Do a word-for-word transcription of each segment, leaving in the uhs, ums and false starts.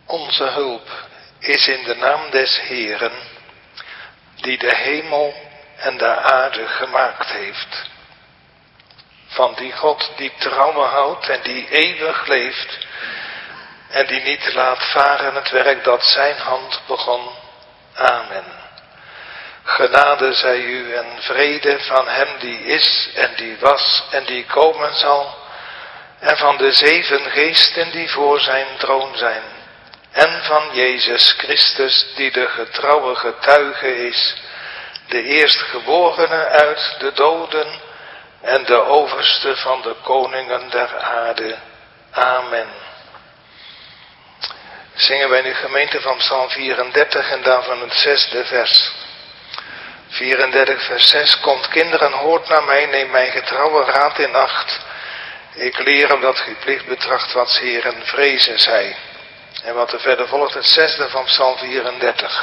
Onze hulp is in de naam des Heeren, die de hemel en de aarde gemaakt heeft. Van die God die trouwen houdt en die eeuwig leeft en die niet laat varen het werk dat zijn hand begon. Amen. Genade zij u en vrede van hem die is en die was en die komen zal, en van de zeven geesten die voor zijn troon zijn, en van Jezus Christus die de getrouwe getuige is, de eerstgeborene uit de doden en de overste van de koningen der aarde. Amen. Zingen wij de gemeente van Psalm vierendertig en daarvan het zesde vers. vierendertig vers zes. Komt kinderen, hoort naar mij, neem mijn getrouwe raad in acht. Ik leer omdat gij plicht betracht wat Heeren vrezen zij. En wat er verder volgt, het zesde van Psalm vierendertig.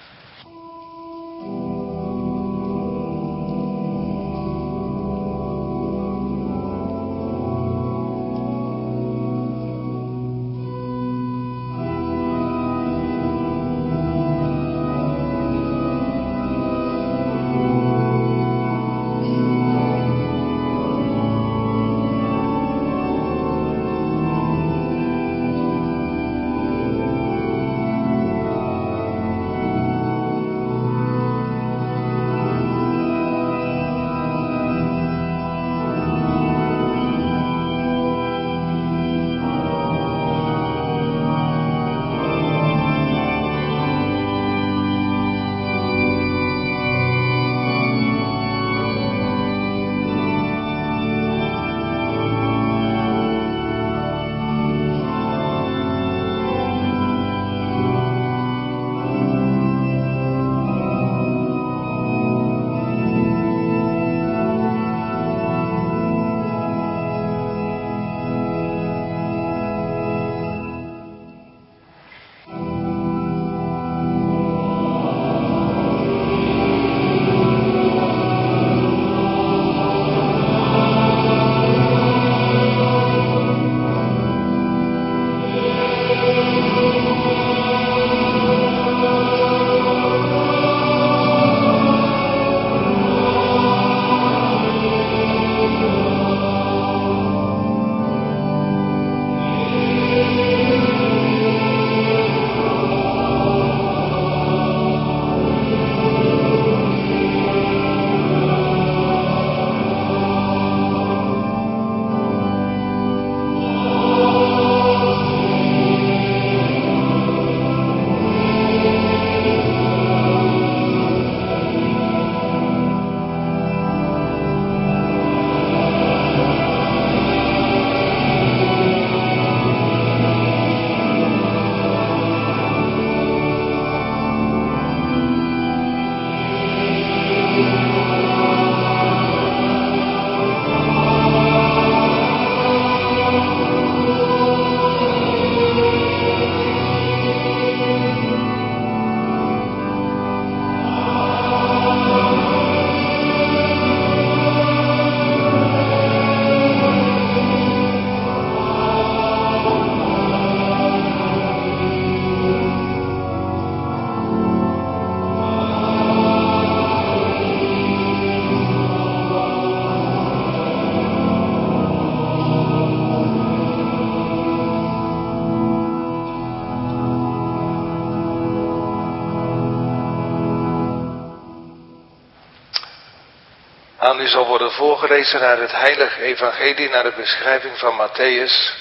Aan u zal worden voorgelezen naar het heilige evangelie, naar de beschrijving van Matthäus.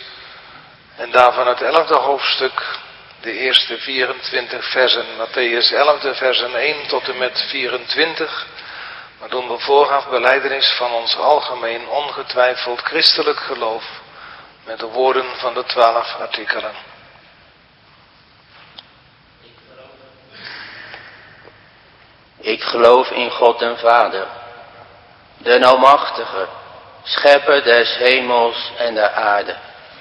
En daarvan het elfde hoofdstuk, de eerste vierentwintig versen. Matthäus elfde versen één tot en met vierentwintig. Maar doen we vooraf belijdenis van ons algemeen ongetwijfeld christelijk geloof met de woorden van de twaalf artikelen. Ik geloof in God den Vader, de Almachtige, schepper des hemels en der aarde.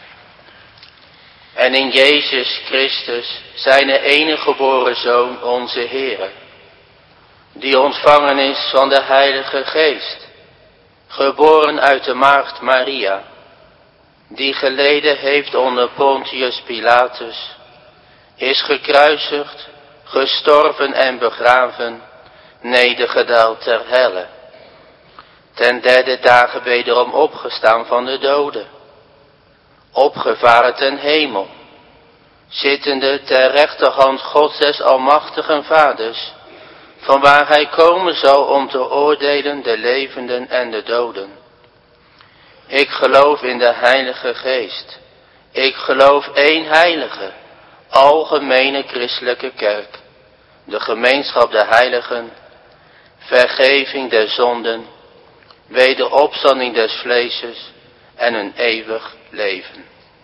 En in Jezus Christus, zijn enige geboren Zoon, onze Heere, die ontvangen is van de Heilige Geest, geboren uit de maagd Maria, die geleden heeft onder Pontius Pilatus, is gekruisigd, gestorven en begraven, nedergedaald ter helle. Ten derde dagen wederom opgestaan van de doden, opgevaren ten hemel, zittende ter rechterhand Gods des almachtigen Vaders, vanwaar hij komen zal om te oordelen de levenden en de doden. Ik geloof in de Heilige Geest. Ik geloof één heilige, algemene christelijke kerk, de gemeenschap der heiligen, vergeving der zonden, wederopstanding des vleeses en een eeuwig leven.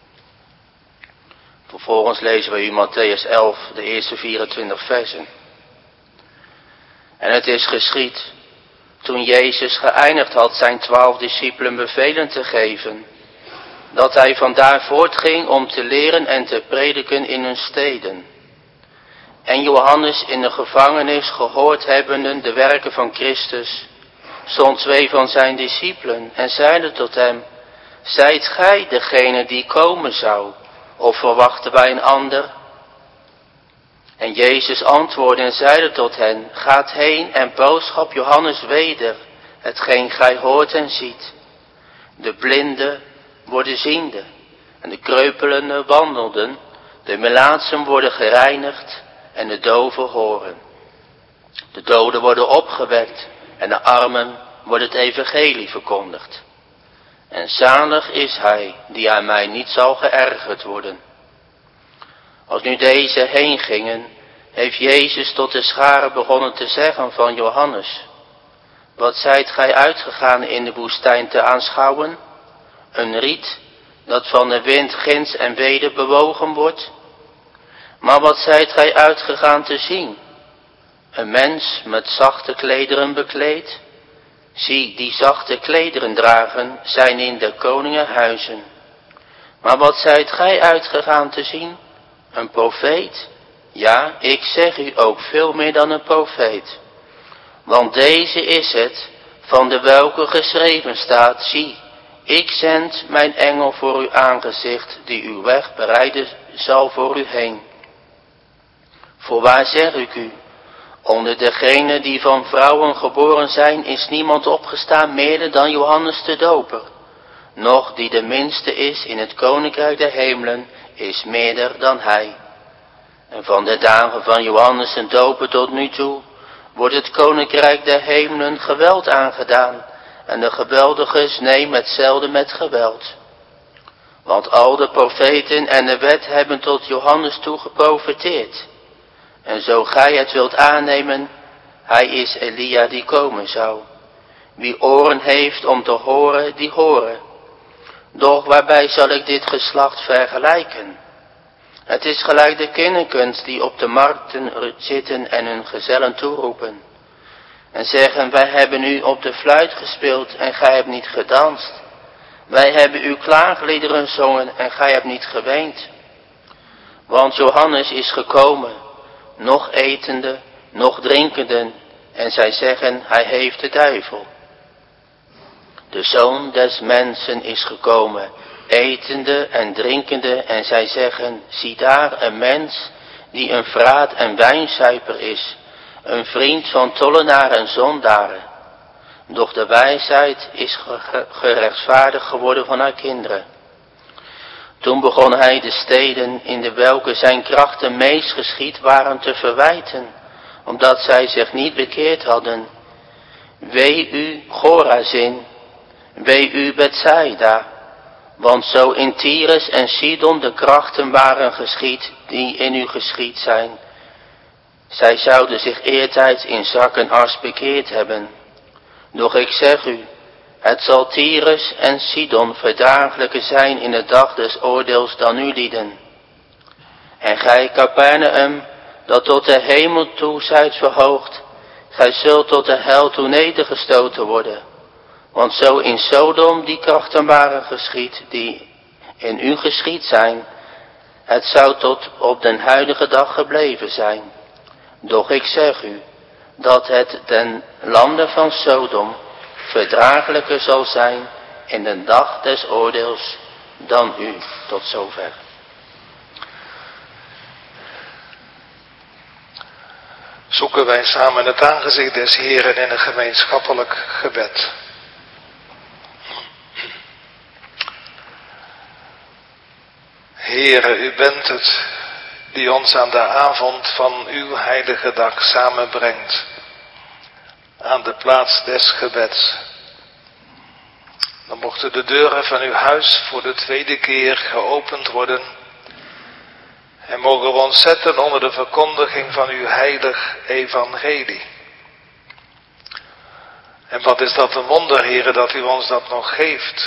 Vervolgens lezen we u Mattheüs elf, de eerste vierentwintig versen. En het is geschied, toen Jezus geëindigd had zijn twaalf discipelen bevelen te geven, dat hij vandaar voortging om te leren en te prediken in hun steden. En Johannes in de gevangenis gehoord hebbende de werken van Christus, zond twee van zijn discipelen en zeide tot hem, zijt gij degene die komen zou, of verwachten wij een ander? En Jezus antwoordde en zeide tot hen, gaat heen en boodschap Johannes weder, hetgeen gij hoort en ziet. De blinden worden ziende, en de kreupelenden wandelden, de melaatsen worden gereinigd, en de doven horen. De doden worden opgewekt, en de armen wordt het evangelie verkondigd. En zalig is hij, die aan mij niet zal geërgerd worden. Als nu deze heen gingen, heeft Jezus tot de scharen begonnen te zeggen van Johannes, wat zijt gij uitgegaan in de woestijn te aanschouwen? Een riet, dat van de wind ginds en weder bewogen wordt? Maar wat zijt gij uitgegaan te zien? Een mens met zachte klederen bekleed? Zie, die zachte klederen dragen, zijn in de koningenhuizen. Maar wat zijt gij uitgegaan te zien? Een profeet? Ja, ik zeg u ook veel meer dan een profeet. Want deze is het, van de welke geschreven staat, zie, ik zend mijn engel voor uw aangezicht, die uw weg bereiden zal voor u heen. Voorwaar zeg ik u, onder degenen die van vrouwen geboren zijn, is niemand opgestaan meerder dan Johannes de Doper. Noch die de minste is in het koninkrijk der hemelen, is meerder dan hij. En van de dagen van Johannes de Doper tot nu toe, wordt het koninkrijk der hemelen geweld aangedaan, en de geweldigers nemen hetzelfde met geweld. Want al de profeten en de wet hebben tot Johannes toe geprofeteerd. En zo gij het wilt aannemen, hij is Elia die komen zou. Wie oren heeft om te horen, die horen. Doch waarbij zal ik dit geslacht vergelijken? Het is gelijk de kinderkens die op de markten zitten en hun gezellen toeroepen. En zeggen, wij hebben u op de fluit gespeeld en gij hebt niet gedanst. Wij hebben uw klaagliederen gezongen en gij hebt niet geweend. Want Johannes is gekomen, nog etende, nog drinkende, en zij zeggen, hij heeft de duivel. De Zoon des Mensen is gekomen, etende en drinkende, en zij zeggen, zie daar een mens die een vraat en wijnzuiper is, een vriend van tollenaren en zondaren. Doch de wijsheid is gerechtvaardigd geworden van haar kinderen. Toen begon hij de steden in de welke zijn krachten meest geschied waren te verwijten, omdat zij zich niet bekeerd hadden. Wee u Chorazin, wee u Bethsaida, want zo in Tyrus en Sidon de krachten waren geschied die in u geschied zijn. Zij zouden zich eertijds in zak en as bekeerd hebben. Doch ik zeg u, het zal Tyrus en Sidon verdraaglijker zijn in de dag des oordeels dan u lieden. En gij, Capernaum, dat tot de hemel toe zijt verhoogd, gij zult tot de hel toe nedergestoten worden. Want zo in Sodom die krachten waren geschied, die in u geschied zijn, het zou tot op den huidige dag gebleven zijn. Doch ik zeg u, dat het ten lande van Sodom verdraaglijker zal zijn in de dag des oordeels dan u. Tot zover. zoeken wij samen het aangezicht des Heeren in een gemeenschappelijk gebed. Heere, u bent het die ons aan de avond van uw heilige dag samenbrengt aan de plaats des gebeds. Dan mochten de deuren van uw huis voor de tweede keer geopend worden en mogen we ons zetten onder de verkondiging van uw heilig evangelie. En wat is dat een wonder, Heere, dat u ons dat nog geeft.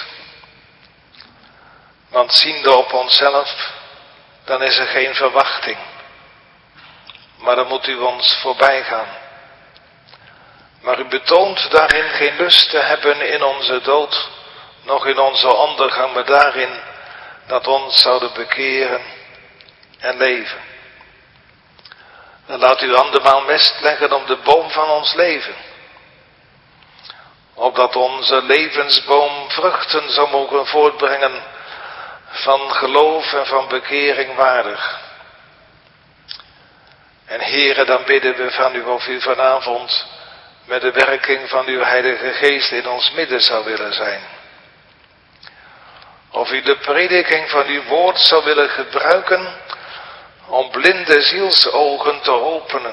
Want ziende op onszelf, dan is er geen verwachting. Maar dan moet u ons voorbij gaan. Maar u betoont daarin geen lust te hebben in onze dood, nog in onze ondergang, maar daarin dat ons zouden bekeren en leven. Dan laat u andermaal mest leggen om de boom van ons leven, opdat onze levensboom vruchten zou mogen voortbrengen van geloof en van bekering waardig. En Heere, dan bidden we van u of u vanavond met de werking van uw Heilige Geest in ons midden zou willen zijn. Of u de prediking van uw woord zou willen gebruiken om blinde zielsogen te openen.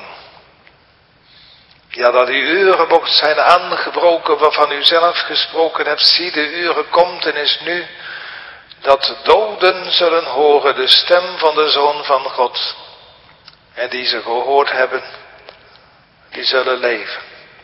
Ja, dat die uren mocht zijn aangebroken waarvan u zelf gesproken hebt. Zie, de uren komt en is nu dat doden zullen horen de stem van de Zoon van God. En die ze gehoord hebben, die zullen leven.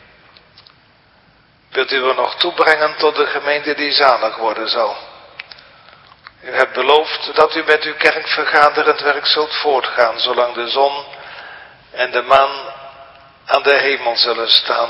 Wilt u er nog toebrengen tot de gemeente die zalig worden zal. U hebt beloofd dat u met uw kerk vergaderend werk zult voortgaan, zolang de zon en de maan aan de hemel zullen staan.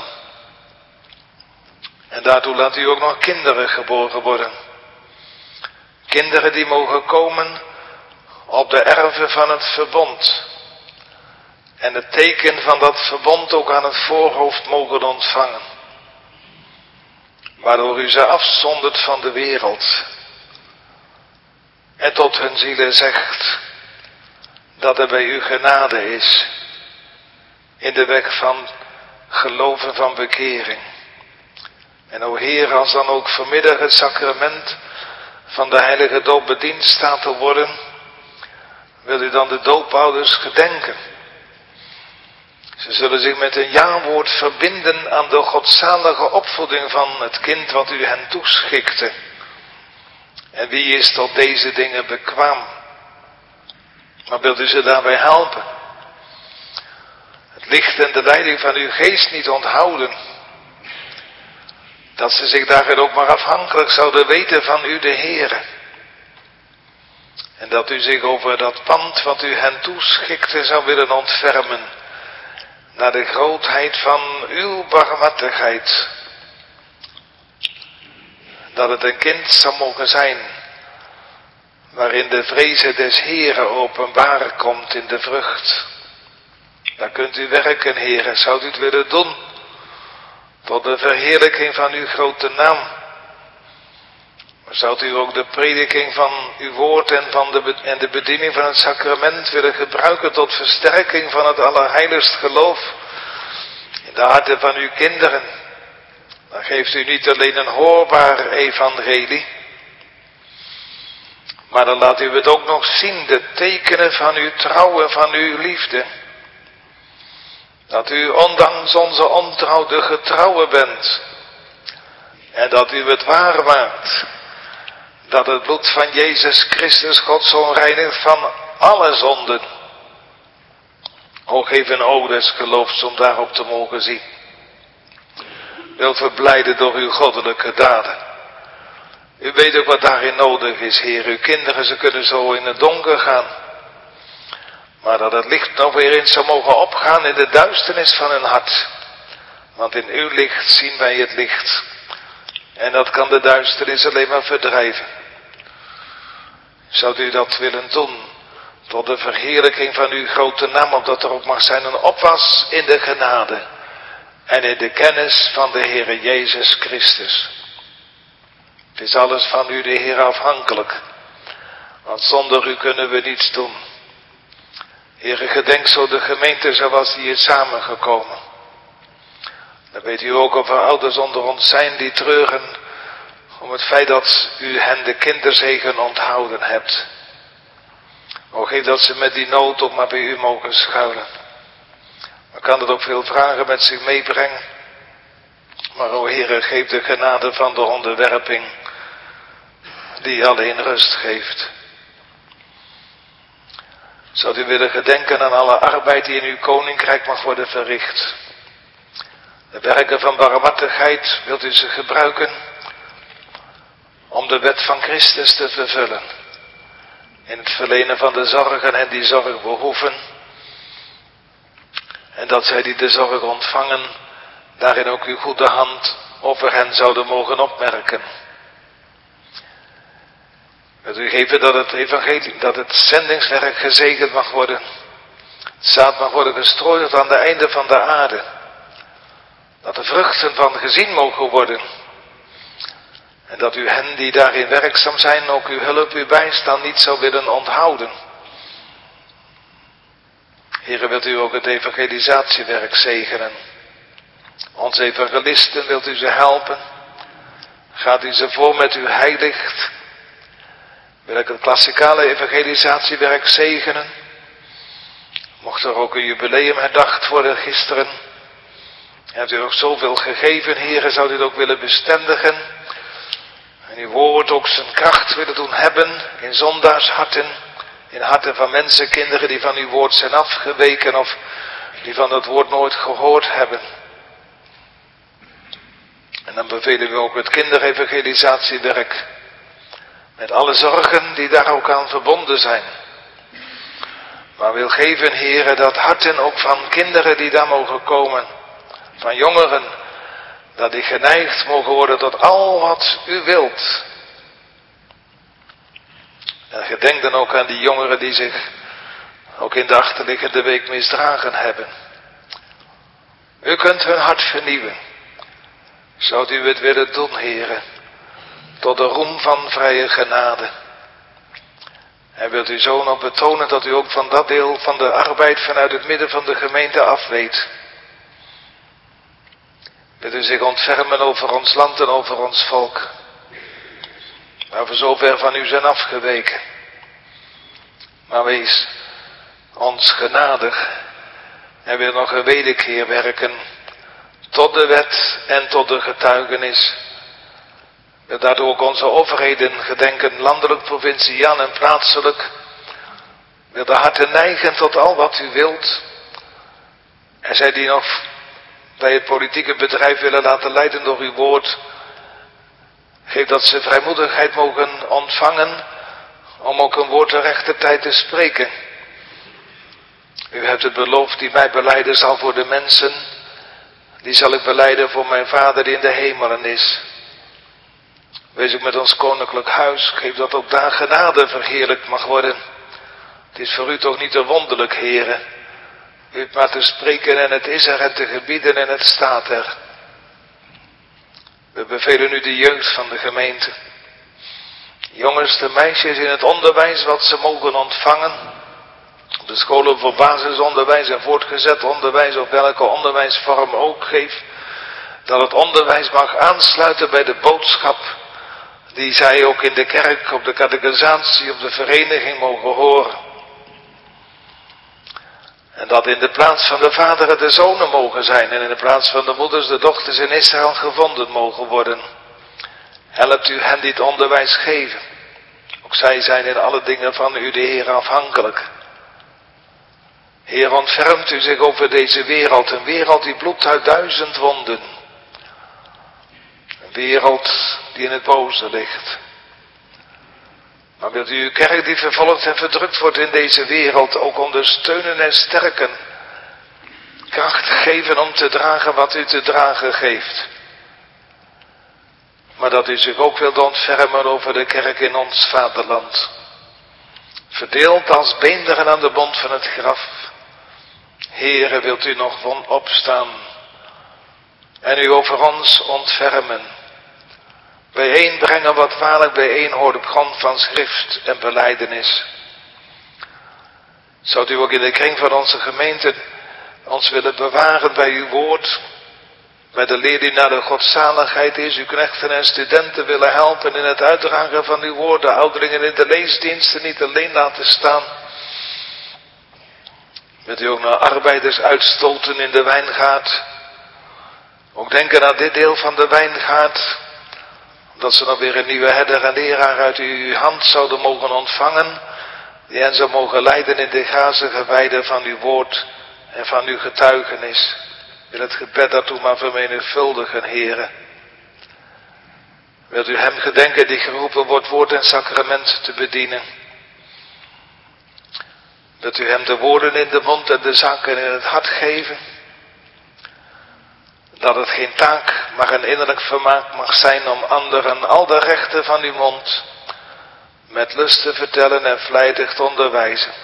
En daartoe laat u ook nog kinderen geboren worden. Kinderen die mogen komen op de erven van het verbond. En het teken van dat verbond ook aan het voorhoofd mogen ontvangen. Waardoor u ze afzondert van de wereld. En tot hun zielen zegt dat er bij u genade is. In de weg van geloven van bekering. En o Heer, als dan ook vanmiddag het sacrament van de heilige doop bediend staat te worden, wil u dan de doopouders gedenken. Ze zullen zich met een ja-woord verbinden aan de godzalige opvoeding van het kind wat u hen toeschikte. En wie is tot deze dingen bekwaam? Maar wilt u ze daarbij helpen? Het licht en de leiding van uw geest niet onthouden. Dat ze zich daarin ook maar afhankelijk zouden weten van u de Heere. En dat u zich over dat pand wat u hen toeschikte zou willen ontfermen. Naar de grootheid van uw barmhartigheid. Dat het een kind zou mogen zijn. Waarin de vreze des Heeren openbaar komt in de vrucht. Daar kunt u werken, Heere. Zou u het willen doen? Tot de verheerlijking van uw grote naam. Maar zou u ook de prediking van uw woord en, van de, en de bediening van het sacrament willen gebruiken tot versterking van het allerheiligst geloof in de harten van uw kinderen? Dan geeft u niet alleen een hoorbaar evangelie, maar dan laat u het ook nog zien, de tekenen van uw trouw en van uw liefde. Dat u ondanks onze ontrouw de getrouwe bent. En dat u het waar maakt. Dat het bloed van Jezus Christus God zo reinigt van alle zonden. O, geef een oog des geloofs om daarop te mogen zien. Wilt verblijden door uw goddelijke daden. U weet ook wat daarin nodig is, Heer. Uw kinderen, ze kunnen zo in het donker gaan. Maar dat het licht nog weer eens zou mogen opgaan in de duisternis van hun hart. Want in uw licht zien wij het licht. En dat kan de duisternis alleen maar verdrijven. Zou u dat willen doen? Tot de verheerlijking van uw grote naam. Opdat er ook mag zijn een opwas in de genade. En in de kennis van de Heere Jezus Christus. Het is alles van u, de Heer, afhankelijk. Want zonder u kunnen we niets doen. Heere, gedenk zo de gemeente zoals die is samengekomen. Dan weet u ook of er ouders onder ons zijn die treuren om het feit dat u hen de kinderzegen onthouden hebt. O, geef dat ze met die nood ook maar bij u mogen schuilen. Maar kan dat ook veel vragen met zich meebrengen. Maar o Heere, geef de genade van de onderwerping die alleen rust geeft. Zou u willen gedenken aan alle arbeid die in uw koninkrijk mag worden verricht. De werken van barmhartigheid wilt u ze gebruiken om de wet van Christus te vervullen. In het verlenen van de zorg aan hen die zorg behoeven. En dat zij die de zorg ontvangen, daarin ook uw goede hand over hen zouden mogen opmerken. Wilt u geven dat het evangelie, dat het zendingswerk gezegend mag worden. Het zaad mag worden gestrooid aan de einde van de aarde. Dat de vruchten van gezien mogen worden. En dat u hen die daarin werkzaam zijn, ook uw hulp, uw bijstand niet zou willen onthouden. Heere, wilt u ook het evangelisatiewerk zegenen. Onze evangelisten, wilt u ze helpen. Gaat u ze voor met uw heiligt. Wil ik het klassikale evangelisatiewerk zegenen. Mocht er ook een jubileum herdacht worden gisteren. Hebt u ook zoveel gegeven, Heere, zou u het ook willen bestendigen. En uw woord ook zijn kracht willen doen hebben in zondaarsharten. In harten van mensen, kinderen die van uw woord zijn afgeweken of die van het woord nooit gehoord hebben. En dan bevelen we ook het kinderevangelisatiewerk. Met alle zorgen die daar ook aan verbonden zijn. Maar wil geven, Heere, dat harten ook van kinderen die daar mogen komen. Van jongeren. Dat die geneigd mogen worden tot al wat u wilt. En gedenk dan ook aan die jongeren die zich ook in de achterliggende week misdragen hebben. U kunt hun hart vernieuwen. Zou u het willen doen, Heere, tot de roem van vrije genade. En wilt u zo nog betonen dat u ook van dat deel van de arbeid vanuit het midden van de gemeente afweet. Wilt u zich ontfermen over ons land en over ons volk. Waar we zo ver van u zijn afgeweken. Maar wees ons genadig. En wil nog een wederkeer werken. Tot de wet en tot de getuigenis. Wil daardoor ook onze overheden gedenken. Landelijk, provinciaal en plaatselijk. Wil de harten neigen tot al wat u wilt. En zij die nog bij het politieke bedrijf willen laten leiden door uw woord. Geef dat ze vrijmoedigheid mogen ontvangen om ook een woord de rechte tijd te spreken. U hebt het beloofd, die mij belijden zal voor de mensen, die zal ik belijden voor mijn Vader die in de hemelen is. Wees ook met ons koninklijk huis, geef dat ook daar genade verheerlijkt mag worden. Het is voor u toch niet te wonderlijk, Heere. U hebt maar te spreken en het is er en te gebieden en het staat er. We bevelen u de jeugd van de gemeente. Jongens, de meisjes in het onderwijs wat ze mogen ontvangen. Op de scholen voor basisonderwijs en voortgezet onderwijs, of welke onderwijsvorm ook, geef dat het onderwijs mag aansluiten bij de boodschap die zij ook in de kerk, op de catechisatie, op de vereniging mogen horen. En dat in de plaats van de vaderen de zonen mogen zijn en in de plaats van de moeders de dochters in Israël gevonden mogen worden. Helpt u hen dit onderwijs geven. Ook zij zijn in alle dingen van u de Heer afhankelijk. Heer, ontfermt u zich over deze wereld, een wereld die bloedt uit duizend wonden. Een wereld die in het boze ligt. Maar wilt u uw kerk die vervolgd en verdrukt wordt in deze wereld ook ondersteunen en sterken. Kracht geven om te dragen wat u te dragen geeft. Maar dat u zich ook wilt ontfermen over de kerk in ons vaderland. Verdeeld als beenderen aan de bond van het graf. Heere, wilt u nog van opstaan. En u over ons ontfermen. Bijeenbrengen wat waarlijk bijeen hoort op grond van schrift en belijdenis. Zou u ook in de kring van onze gemeente ons willen bewaren bij uw woord, bij de leer die naar de godzaligheid is, uw knechten en studenten willen helpen in het uitdragen van uw woord, de ouderlingen in de leesdiensten niet alleen laten staan. Wilt u ook naar arbeiders uitstoten in de wijngaard? Ook denken aan dit deel van de wijngaard, dat ze nog weer een nieuwe herder en leraar uit uw hand zouden mogen ontvangen, die hen zou mogen leiden in de grazige weide van uw woord en van uw getuigenis. Wil het gebed daartoe maar vermenigvuldigen, Heere. Wilt u hem gedenken die geroepen wordt woord en sacrament te bedienen. Wilt u hem de woorden in de mond en de zaken in het hart geven. Dat het geen taak, maar een innerlijk vermaak mag zijn om anderen al de rechten van uw mond met lust te vertellen en vlijtig te onderwijzen.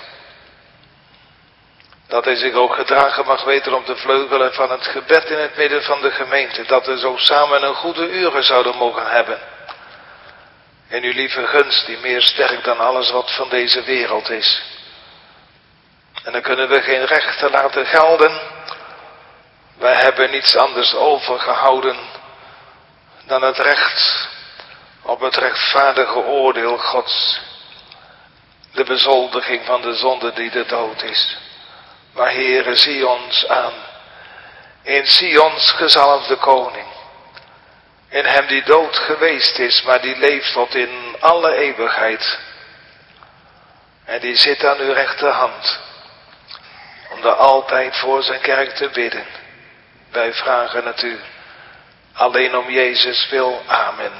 Dat hij zich ook gedragen mag weten op de vleugelen van het gebed in het midden van de gemeente. Dat we zo samen een goede uren zouden mogen hebben. In uw lieve gunst die meer sterk dan alles wat van deze wereld is. En dan kunnen we geen rechten laten gelden. Wij hebben niets anders overgehouden dan het recht op het rechtvaardige oordeel Gods. De bezoldiging van de zonde die de dood is. Maar Heere, zie ons aan. In Sions gezalfde koning. In hem die dood geweest is, maar die leeft tot in alle eeuwigheid. En die zit aan uw rechterhand. Om er altijd voor zijn kerk te bidden. Wij vragen het u. Alleen om Jezus wil. Amen.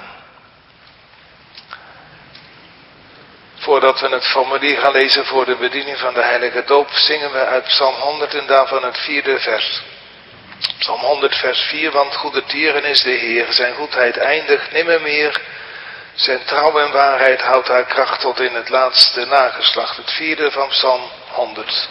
Voordat we het formulier gaan lezen voor de bediening van de heilige doop, zingen we uit Psalm honderd en daarvan het vierde vers. Psalm honderd vers vier, want goede tieren is de Heer, zijn goedheid eindigt nimmer meer. Zijn trouw en waarheid houdt haar kracht tot in het laatste nageslacht. Het vierde van Psalm honderd.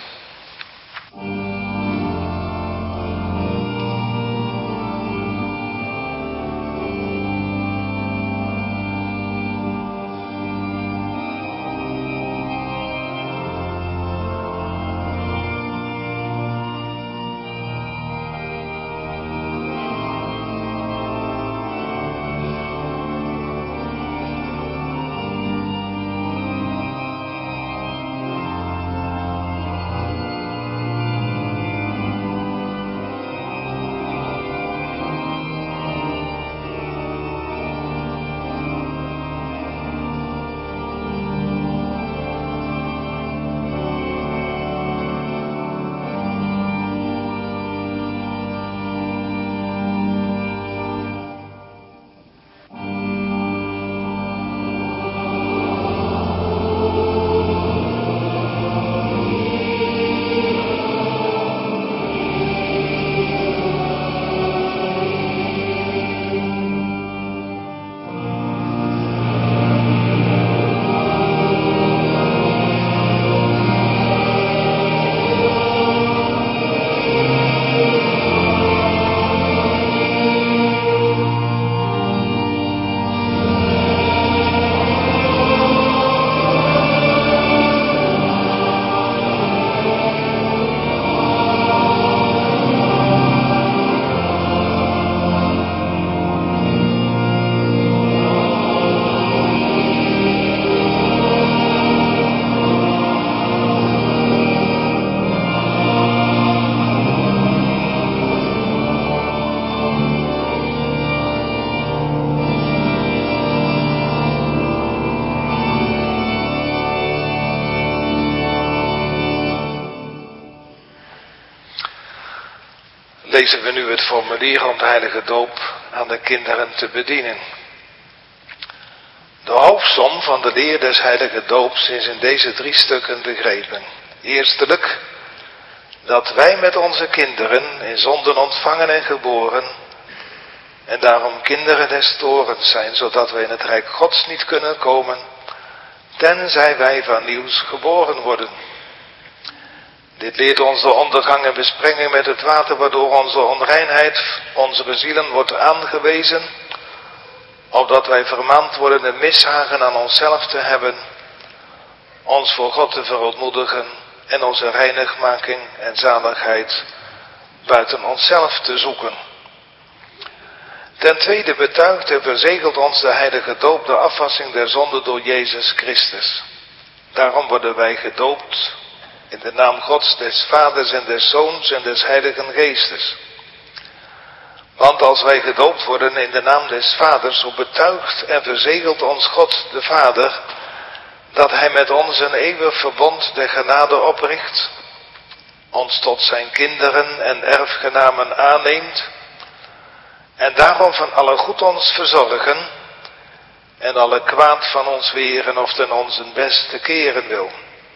Lezen we nu het formulier om de heilige doop aan de kinderen te bedienen. De hoofdsom van de leer des heilige doops is in deze drie stukken begrepen. Eerstelijk, dat wij met onze kinderen in zonden ontvangen en geboren, en daarom kinderen des torens zijn, zodat wij in het rijk Gods niet kunnen komen, tenzij wij van nieuws geboren worden. Dit leert ons de ondergang en besprenging met het water, waardoor onze onreinheid onze zielen wordt aangewezen, opdat wij vermaand worden de mishagen aan onszelf te hebben, ons voor God te verontmoedigen en onze reinigmaking en zaligheid buiten onszelf te zoeken. Ten tweede betuigt en verzegelt ons de heilige doop de afwassing der zonde door Jezus Christus. Daarom worden wij gedoopt in de naam Gods, des Vaders en des Zoons en des Heiligen Geestes. Want als wij gedoopt worden in de naam des Vaders, zo betuigt en verzegelt ons God de Vader dat hij met ons een eeuwig verbond der genade opricht, ons tot zijn kinderen en erfgenamen aanneemt en daarom van alle goed ons verzorgen en alle kwaad van ons weren of ten onzen beste keren wil.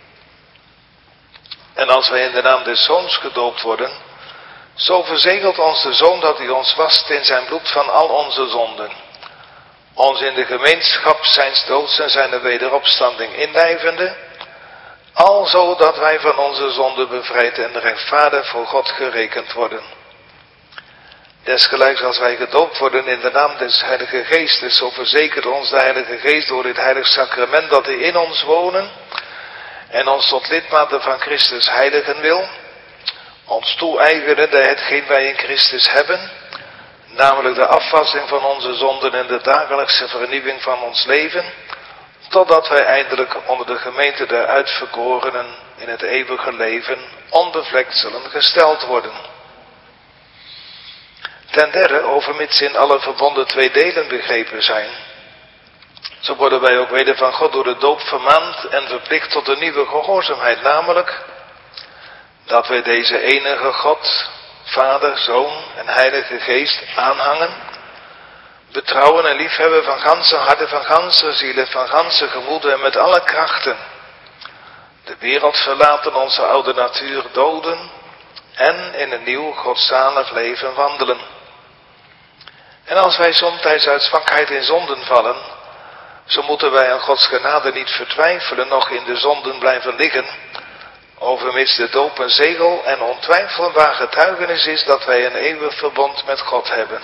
En als wij in de naam des Zoons gedoopt worden, zo verzegelt ons de Zoon dat hij ons wast in zijn bloed van al onze zonden, ons in de gemeenschap zijns doods en zijn wederopstanding inlijvende, alzo dat wij van onze zonden bevrijd en rechtvaardig voor God gerekend worden. Desgelijks als wij gedoopt worden in de naam des Heilige Geestes, zo verzekert ons de Heilige Geest door dit heilig sacrament dat hij in ons wonen en ons tot lidmaten van Christus heiligen wil, ons toe-eigenen de hetgeen wij in Christus hebben, namelijk de afwassing van onze zonden en de dagelijkse vernieuwing van ons leven, totdat wij eindelijk onder de gemeente der uitverkorenen in het eeuwige leven onbevlekt zullen gesteld worden. Ten derde, overmits in alle verbonden twee delen begrepen zijn, zo worden wij ook weder van God door de doop vermaand en verplicht tot een nieuwe gehoorzaamheid, namelijk dat wij deze enige God, Vader, Zoon en Heilige Geest aanhangen, betrouwen en liefhebben van ganse harten, van ganse zielen, van ganse gemoeden en met alle krachten. De wereld verlaten, onze oude natuur doden en in een nieuw godzalig leven wandelen. En als wij somtijds uit zwakheid in zonden vallen, zo moeten wij aan Gods genade niet vertwijfelen, nog in de zonden blijven liggen, overmits de doop een zegel en ontwijfelbaar getuigenis is dat wij een eeuwig verbond met God hebben.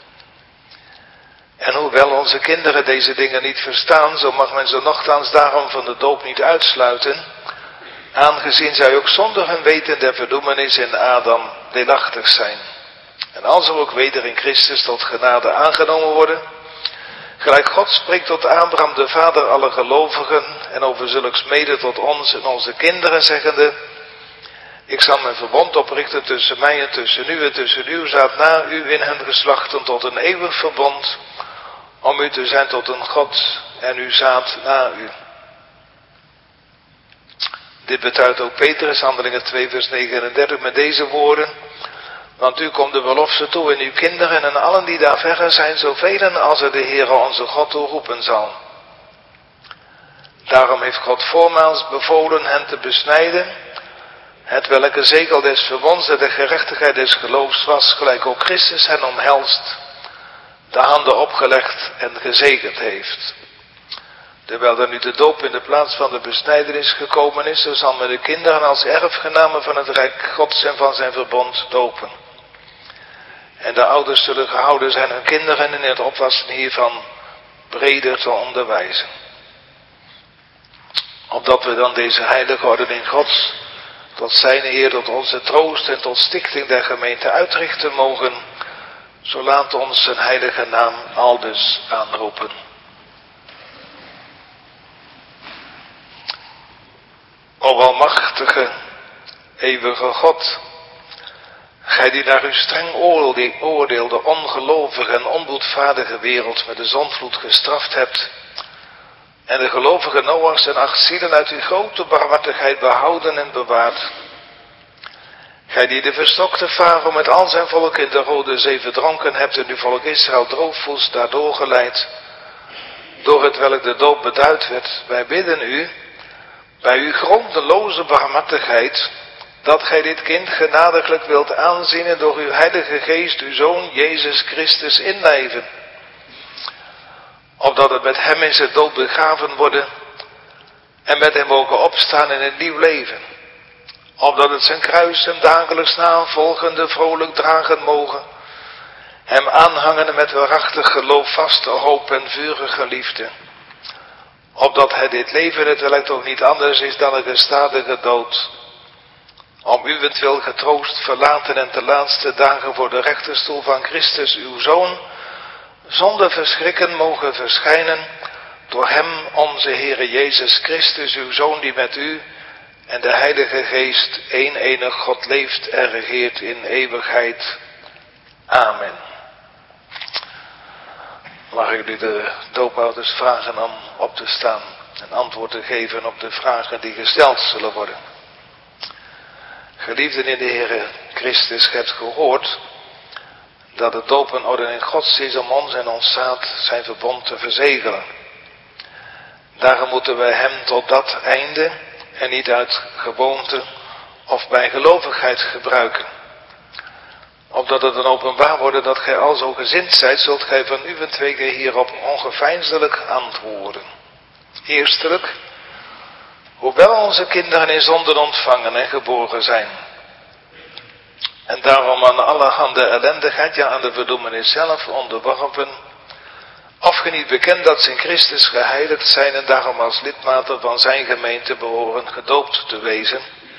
En hoewel onze kinderen deze dingen niet verstaan, zo mag men ze nochtans daarom van de doop niet uitsluiten, aangezien zij ook zonder hun weten der verdoemenis in Adam deelachtig zijn. En als ze ook weder in Christus tot genade aangenomen worden, gelijk God spreekt tot Abraham de vader aller gelovigen en over zulks mede tot ons en onze kinderen zeggende, ik zal mijn verbond oprichten tussen mij en tussen u en tussen uw zaad na u in hun geslachten tot een eeuwig verbond, om u te zijn tot een God en uw zaad na u. Dit betuigt ook Petrus, Handelingen twee vers negenendertig, met deze woorden, want u komt de belofte toe in uw kinderen en allen die daar verre zijn, zoveel als er de Heere onze God toe roepen zal. Daarom heeft God voormaals bevolen hen te besnijden, het welke zegel des verbonds en de gerechtigheid des geloofs was, gelijk ook Christus hen omhelst, de handen opgelegd en gezegend heeft. Terwijl er nu de doop in de plaats van de besnijdenis gekomen is, zo zal men de kinderen als erfgenamen van het Rijk Gods en van zijn verbond dopen. En de ouders zullen gehouden zijn hun kinderen in het opwassen hiervan breder te onderwijzen. Opdat we dan deze heilige ordening Gods tot zijn eer, tot onze troost en tot stichting der gemeente uitrichten mogen, zo laat ons zijn heilige naam aldus aanroepen. O almachtige, eeuwige God, gij die naar uw streng oordeel de ongelovige en onboedvaardige wereld met de zondvloed gestraft hebt, en de gelovige Noachs en acht zielen uit uw grote barmhartigheid behouden en bewaard. Gij die de verstokte Farao met al zijn volk in de Rode Zee verdronken hebt en uw volk Israël droogvoets daardoor geleid, door het welk de doop beduid werd, wij bidden u, bij uw grondeloze barmhartigheid, dat gij dit kind genadiglijk wilt aanzien en door uw heilige geest uw Zoon Jezus Christus inlijven, opdat het met hem in zijn dood begraven worden en met hem mogen opstaan in een nieuw leven, opdat het zijn kruis hem dagelijks navolgende vrolijk dragen mogen, hem aanhangen met waarachtig geloof, vaste hoop en vurige liefde, opdat hij dit leven, het welk toch niet anders is dan een gestadige dood, om uwentwil getroost verlaten en te laatste dagen voor de rechterstoel van Christus uw Zoon, zonder verschrikken mogen verschijnen, door hem onze Heere Jezus Christus, uw Zoon, die met u en de Heilige Geest één enig God leeft en regeert in eeuwigheid. Amen. Mag ik u de doopouders vragen om op te staan en antwoord te geven op de vragen die gesteld zullen worden. Geliefden in de Heere Christus, ge hebt gehoord dat het doop een ordening Gods is om ons en ons zaad zijn verbond te verzegelen. Daarom moeten wij hem tot dat einde en niet uit gewoonte of bijgelovigheid gebruiken. Opdat het dan openbaar worden dat gij al zo gezind zijt, zult gij van uwentwege hierop ongeveinsdelijk antwoorden. Eerstelijk, hoewel onze kinderen in zonden ontvangen en geboren zijn, en daarom aan allerhande ellendigheid, ja aan de verdoemenis zelf onderworpen, of ge niet bekend dat ze in Christus geheiligd zijn en daarom als lidmaten van zijn gemeente behoren gedoopt te wezen.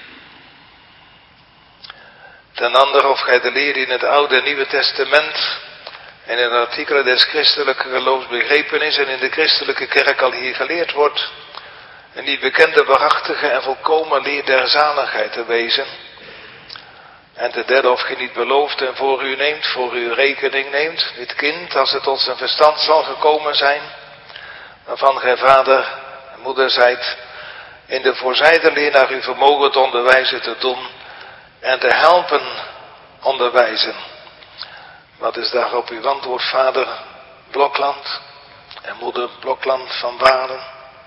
Ten andere, of gij de leer in het Oude en Nieuwe Testament en in de artikelen des christelijke geloofs begrepen is en in de christelijke kerk al hier geleerd wordt, en niet bekende, waarachtige en volkomen leer der zaligheid te wezen. En ten derde, of gij niet belooft en voor u neemt, voor uw rekening neemt, dit kind, als het tot zijn verstand zal gekomen zijn, waarvan gij vader en moeder zijt, in de voorzijde leer naar uw vermogen te onderwijzen te doen en te helpen onderwijzen. Wat is daarop uw antwoord, vader Blokland en moeder Blokland van Walen?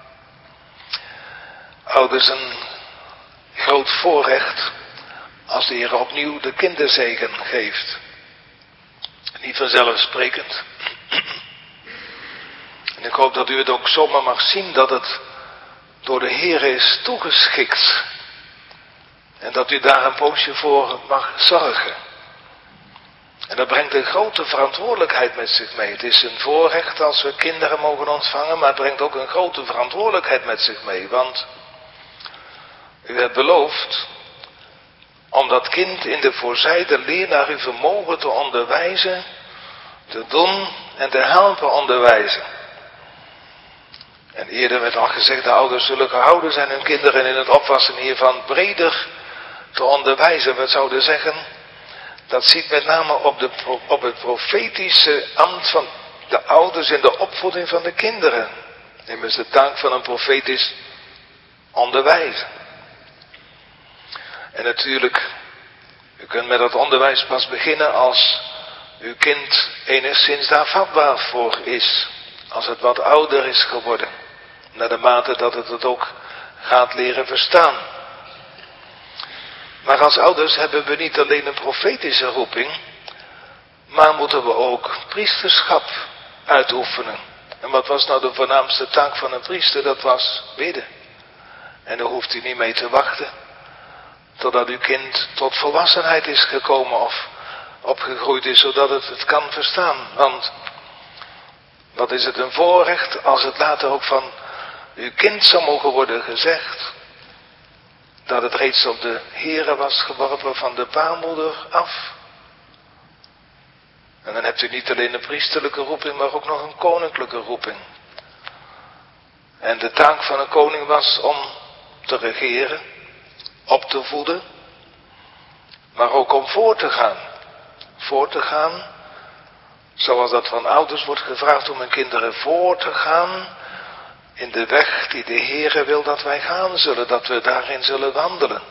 Ouders, een groot voorrecht als de Heer opnieuw de kinderzegen geeft. Niet vanzelfsprekend. En ik hoop dat u het ook zomaar mag zien dat het door de Heer is toegeschikt. En dat u daar een poosje voor mag zorgen. En dat brengt een grote verantwoordelijkheid met zich mee. Het is een voorrecht als we kinderen mogen ontvangen, maar het brengt ook een grote verantwoordelijkheid met zich mee. Want u hebt beloofd om dat kind in de voorzijde leer naar uw vermogen te onderwijzen, te doen en te helpen onderwijzen. En eerder werd al gezegd, de ouders zullen gehouden zijn hun kinderen in het oppassen hiervan breder te onderwijzen. We zouden zeggen, dat ziet met name op, de, op het profetische ambt van de ouders in de opvoeding van de kinderen. Immers de taak van een profetisch onderwijzen. En natuurlijk, u kunt met dat onderwijs pas beginnen als uw kind enigszins daar vatbaar voor is. Als het wat ouder is geworden. Naar de mate dat het het ook gaat leren verstaan. Maar als ouders hebben we niet alleen een profetische roeping, maar moeten we ook priesterschap uitoefenen. En wat was nou de voornaamste taak van een priester? Dat was bidden. En daar hoeft u niet mee te wachten totdat uw kind tot volwassenheid is gekomen of opgegroeid is, zodat het het kan verstaan. Want wat is het een voorrecht als het later ook van uw kind zou mogen worden gezegd dat het reeds op de Here was geworpen van de baarmoeder af. En dan hebt u niet alleen een priesterlijke roeping, maar ook nog een koninklijke roeping. En de taak van een koning was om te regeren, op te voeden, maar ook om voor te gaan. Voor te gaan, zoals dat van ouders wordt gevraagd om hun kinderen voor te gaan in de weg die de Heere wil dat wij gaan zullen, dat we daarin zullen wandelen.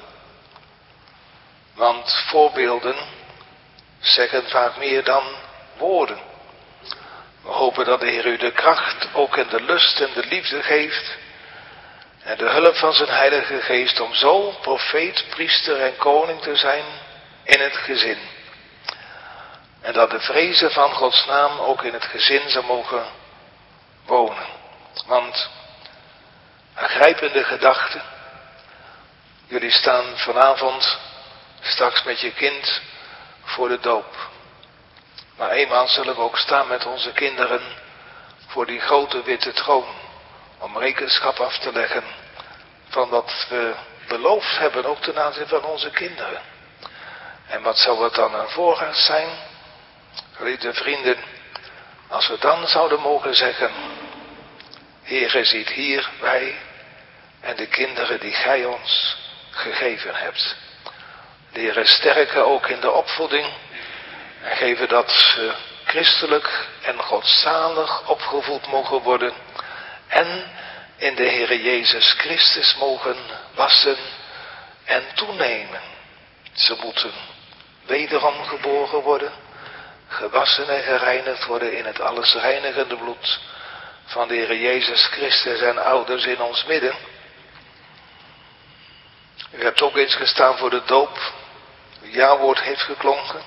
Want voorbeelden zeggen vaak meer dan woorden. We hopen dat de Heer u de kracht, ook in de lust en de liefde geeft en de hulp van zijn Heilige Geest om zo profeet, priester en koning te zijn in het gezin. En dat de vrezen van Gods naam ook in het gezin zou mogen wonen. Want, aangrijpende gedachte, jullie staan vanavond straks met je kind voor de doop. Maar eenmaal zullen we ook staan met onze kinderen voor die grote witte troon. Om rekenschap af te leggen van wat we beloofd hebben, ook ten aanzien van onze kinderen. En wat zou het dan een voorrecht zijn, geliefde vrienden, als we dan zouden mogen zeggen: Heere, ziet hier wij en de kinderen die gij ons gegeven hebt. Leren sterken ook in de opvoeding en geven dat ze christelijk en godzalig opgevoed mogen worden en in de Heere Jezus Christus mogen wassen en toenemen. Ze moeten wederom geboren worden, gewassen en gereinigd worden in het alles reinigende bloed van de Heere Jezus Christus en ouders in ons midden. U hebt ook eens gestaan voor de doop. Het jawoord heeft geklonken.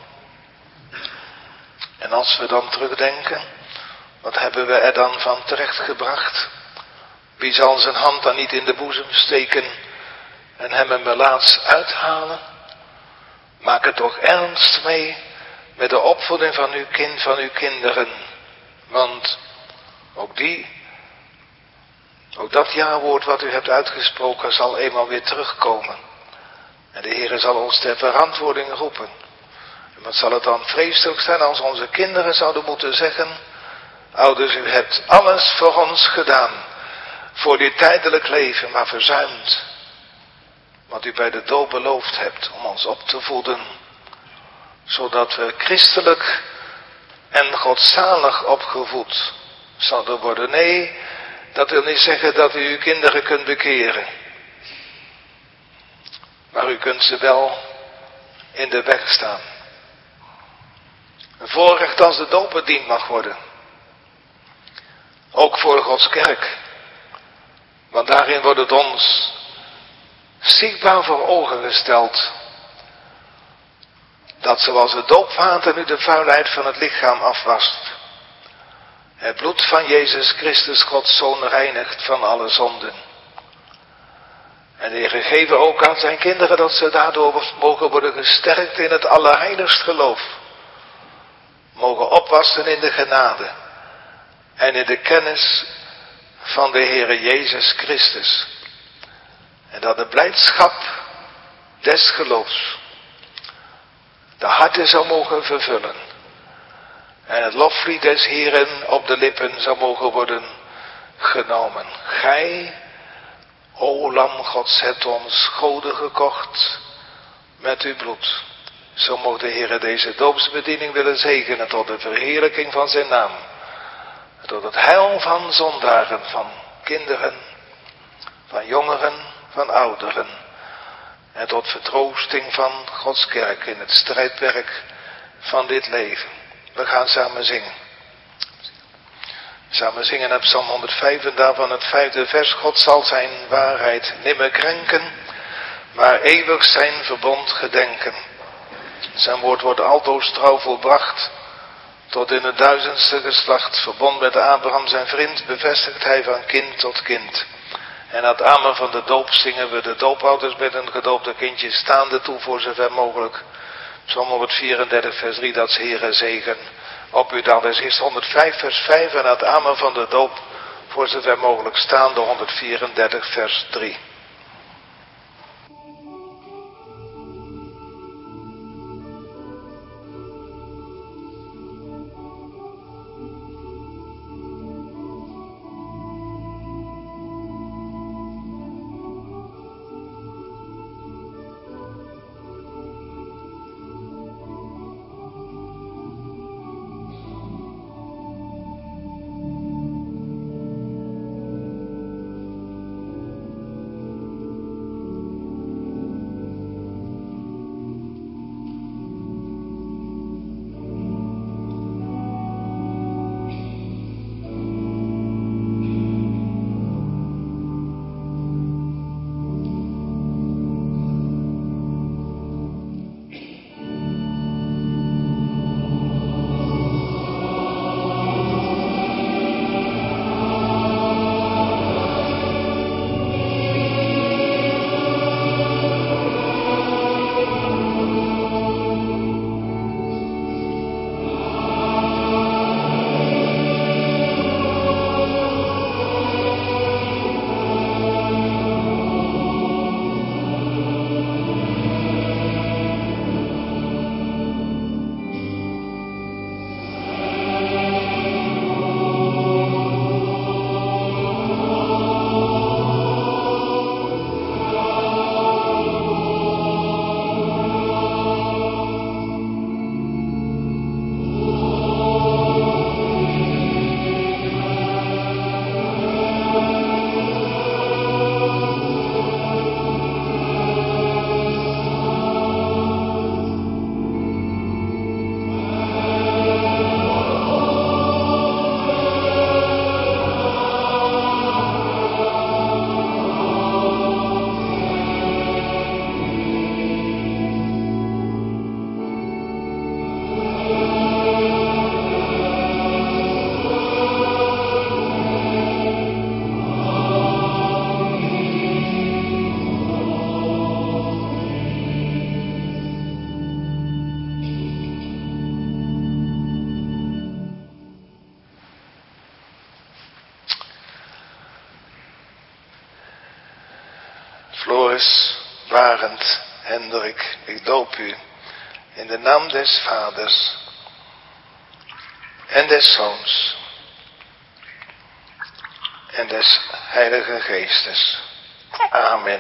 En als we dan terugdenken, wat hebben we er dan van terechtgebracht? Wie zal zijn hand dan niet in de boezem steken en hem een melaats uithalen? Maak er toch ernst mee met de opvoeding van uw kind, van uw kinderen. Want ook die, ook dat jawoord wat u hebt uitgesproken zal eenmaal weer terugkomen. En de Heere zal ons ter verantwoording roepen. En wat zal het dan vreselijk zijn als onze kinderen zouden moeten zeggen: ouders, u hebt alles voor ons gedaan, voor dit tijdelijk leven, maar verzuimd wat u bij de doop beloofd hebt om ons op te voeden, zodat we christelijk en godzalig opgevoed zouden worden. Nee, dat wil niet zeggen dat u uw kinderen kunt bekeren. Maar u kunt ze wel in de weg staan. Een voorrecht als de doop bediend mag worden. Ook voor Gods kerk. Want daarin wordt het ons zichtbaar voor ogen gesteld dat zoals het doopwater nu de vuilheid van het lichaam afwast, het bloed van Jezus Christus, Gods Zoon, reinigt van alle zonden. En de Heer gegeven ook aan zijn kinderen dat ze daardoor mogen worden gesterkt in het allerheiligst geloof. Mogen opwassen in de genade en in de kennis van de Heere Jezus Christus. En dat de blijdschap des geloofs de harten zou mogen vervullen. En het loflied des Heeren op de lippen zou mogen worden genomen. Gij, o Lam Gods, hebt ons goden gekocht met uw bloed. Zo mocht de Heere deze doopsbediening willen zegenen tot de verheerlijking van zijn naam. Tot het heil van zondaren, van kinderen, van jongeren, van ouderen. En tot vertroosting van Gods kerk in het strijdwerk van dit leven. We gaan samen zingen. Samen zingen op Psalm honderdvijf en daarvan het vijfde vers. God zal zijn waarheid nimmer krenken, maar eeuwig zijn verbond gedenken. Zijn woord wordt altoos trouw volbracht, tot in het duizendste geslacht. Verbond met Abraham zijn vriend, bevestigt hij van kind tot kind. En aan het amen van de doop zingen we de doopouders met een gedoopte kindje staande toe voor zover mogelijk. Psalm honderdvierendertig vers drie, dat is Heere zegen op u dan. Dus is honderdvijf vers vijf en aan het amen van de doop voor zover mogelijk staande honderdvierendertig vers drie. Floris, Barend, Hendrik, ik doop u in de naam des Vaders en des Zoons en des Heilige Geestes. Amen.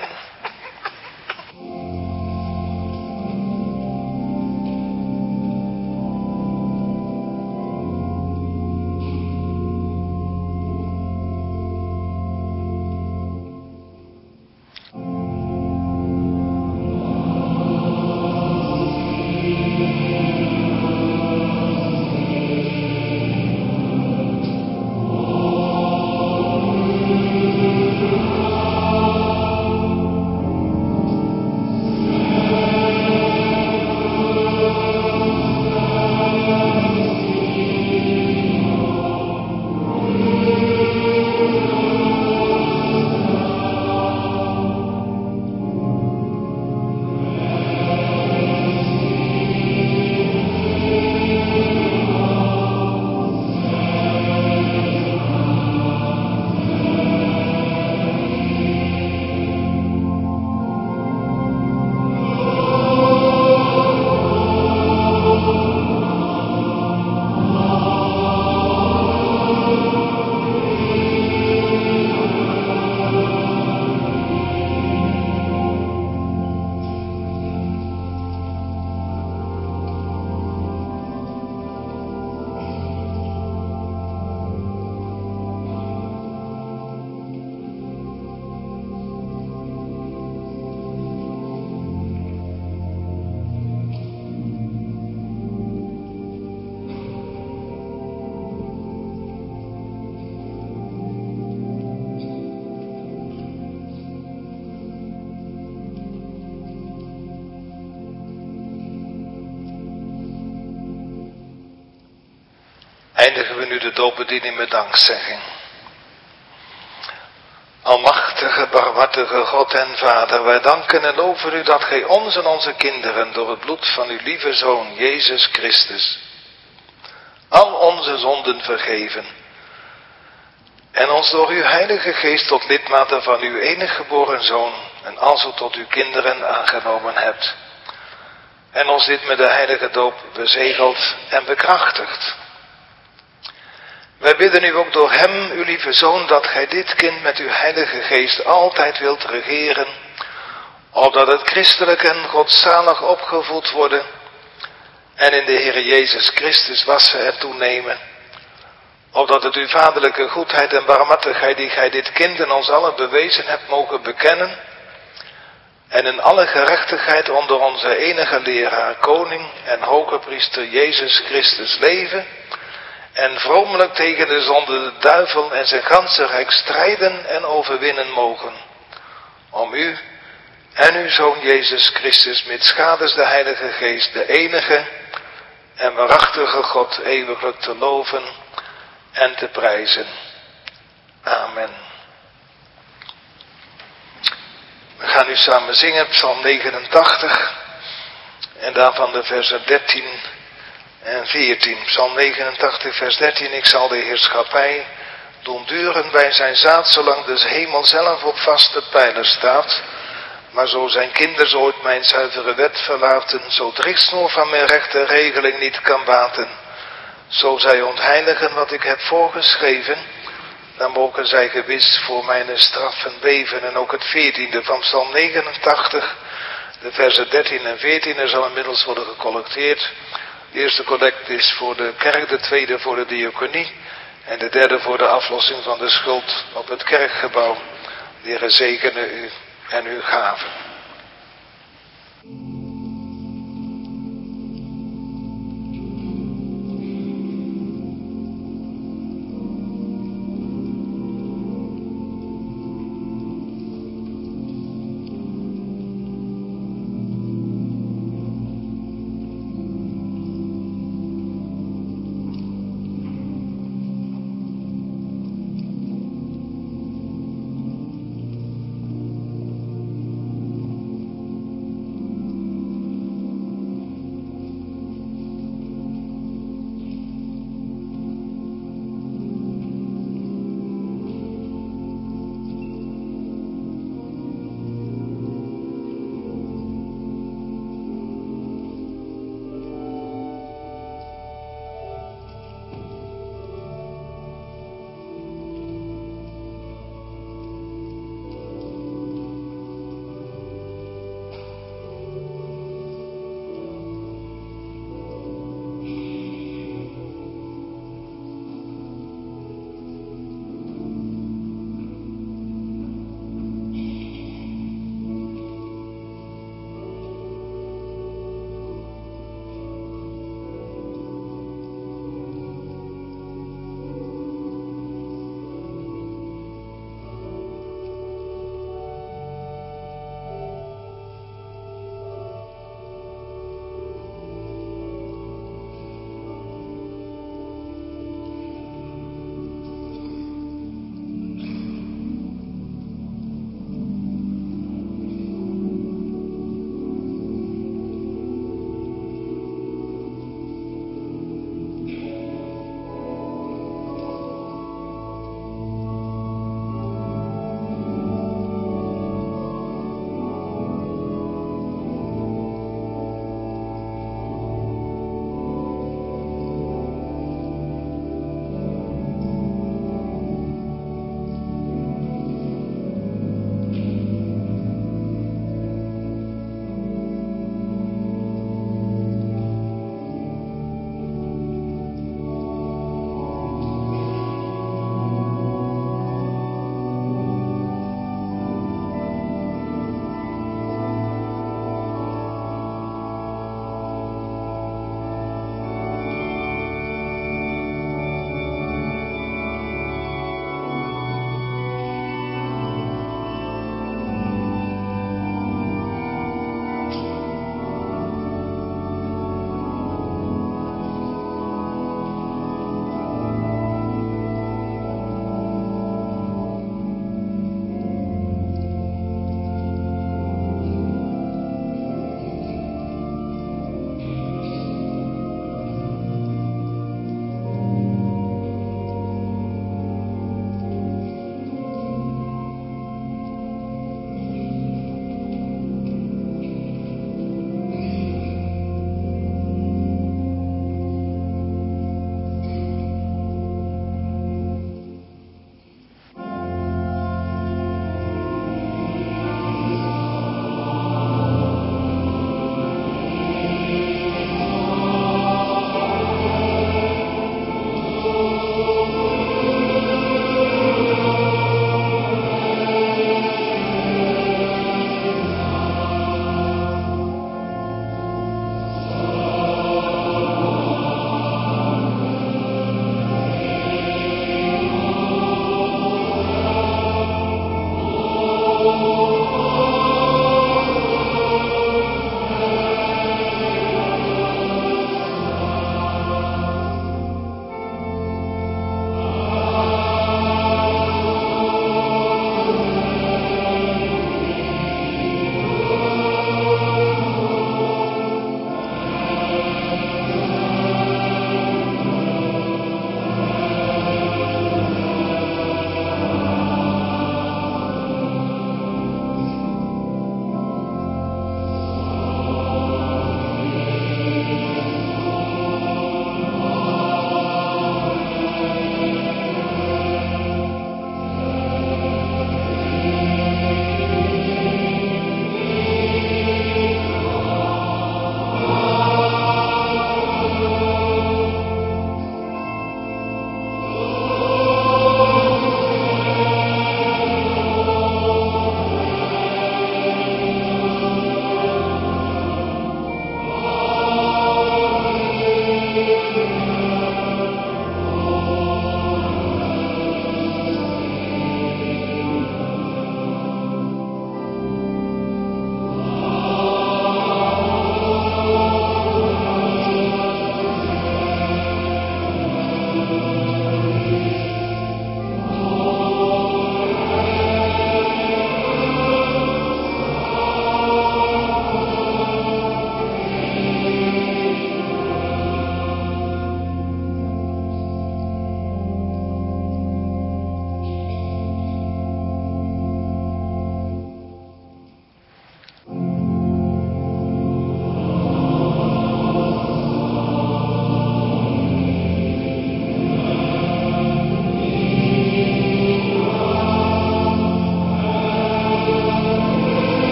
Eindigen we nu de doopbediening met dankzegging. Almachtige, barmhartige God en Vader, wij danken en loven u dat gij ons en onze kinderen door het bloed van uw lieve Zoon, Jezus Christus, al onze zonden vergeven en ons door uw Heilige Geest tot lidmaten van uw enige geboren Zoon en alzo tot uw kinderen aangenomen hebt. En ons dit met de heilige doop bezegeld en bekrachtigt. Wij bidden u ook door hem, uw lieve Zoon, dat gij dit kind met uw Heilige Geest altijd wilt regeren, opdat het christelijk en godzalig opgevoed worden en in de Heer Jezus Christus wassen en toenemen, opdat het uw vaderlijke goedheid en barmhartigheid die gij dit kind en ons allen bewezen hebt mogen bekennen en in alle gerechtigheid onder onze enige leraar, koning en hoge priester Jezus Christus leven en vromelijk tegen de zonde, de duivel en zijn ganse rijk strijden en overwinnen mogen. Om u en uw Zoon Jezus Christus met schades de Heilige Geest, de enige en waarachtige God, eeuwiglijk te loven en te prijzen. Amen. We gaan nu samen zingen, Psalm negenentachtig en daarvan de versen dertien en veertien. Psalm negenentachtig vers dertien. Ik zal de heerschappij doen duren bij zijn zaad, zolang de hemel zelf op vaste pijlen staat. Maar zo zijn kinders ooit mijn zuivere wet verlaten, zo het richtsnoer van mijn rechte regeling niet kan baten. Zo zij ontheiligen wat ik heb voorgeschreven, dan mogen zij gewis voor mijn straffen beven. En ook het veertiende van Psalm negenentachtig, de versen dertien en veertien, er zal inmiddels worden gecollecteerd. De eerste collect is voor de kerk, de tweede voor de diaconie en de derde voor de aflossing van de schuld op het kerkgebouw. De Heere zegene u en uw gaven.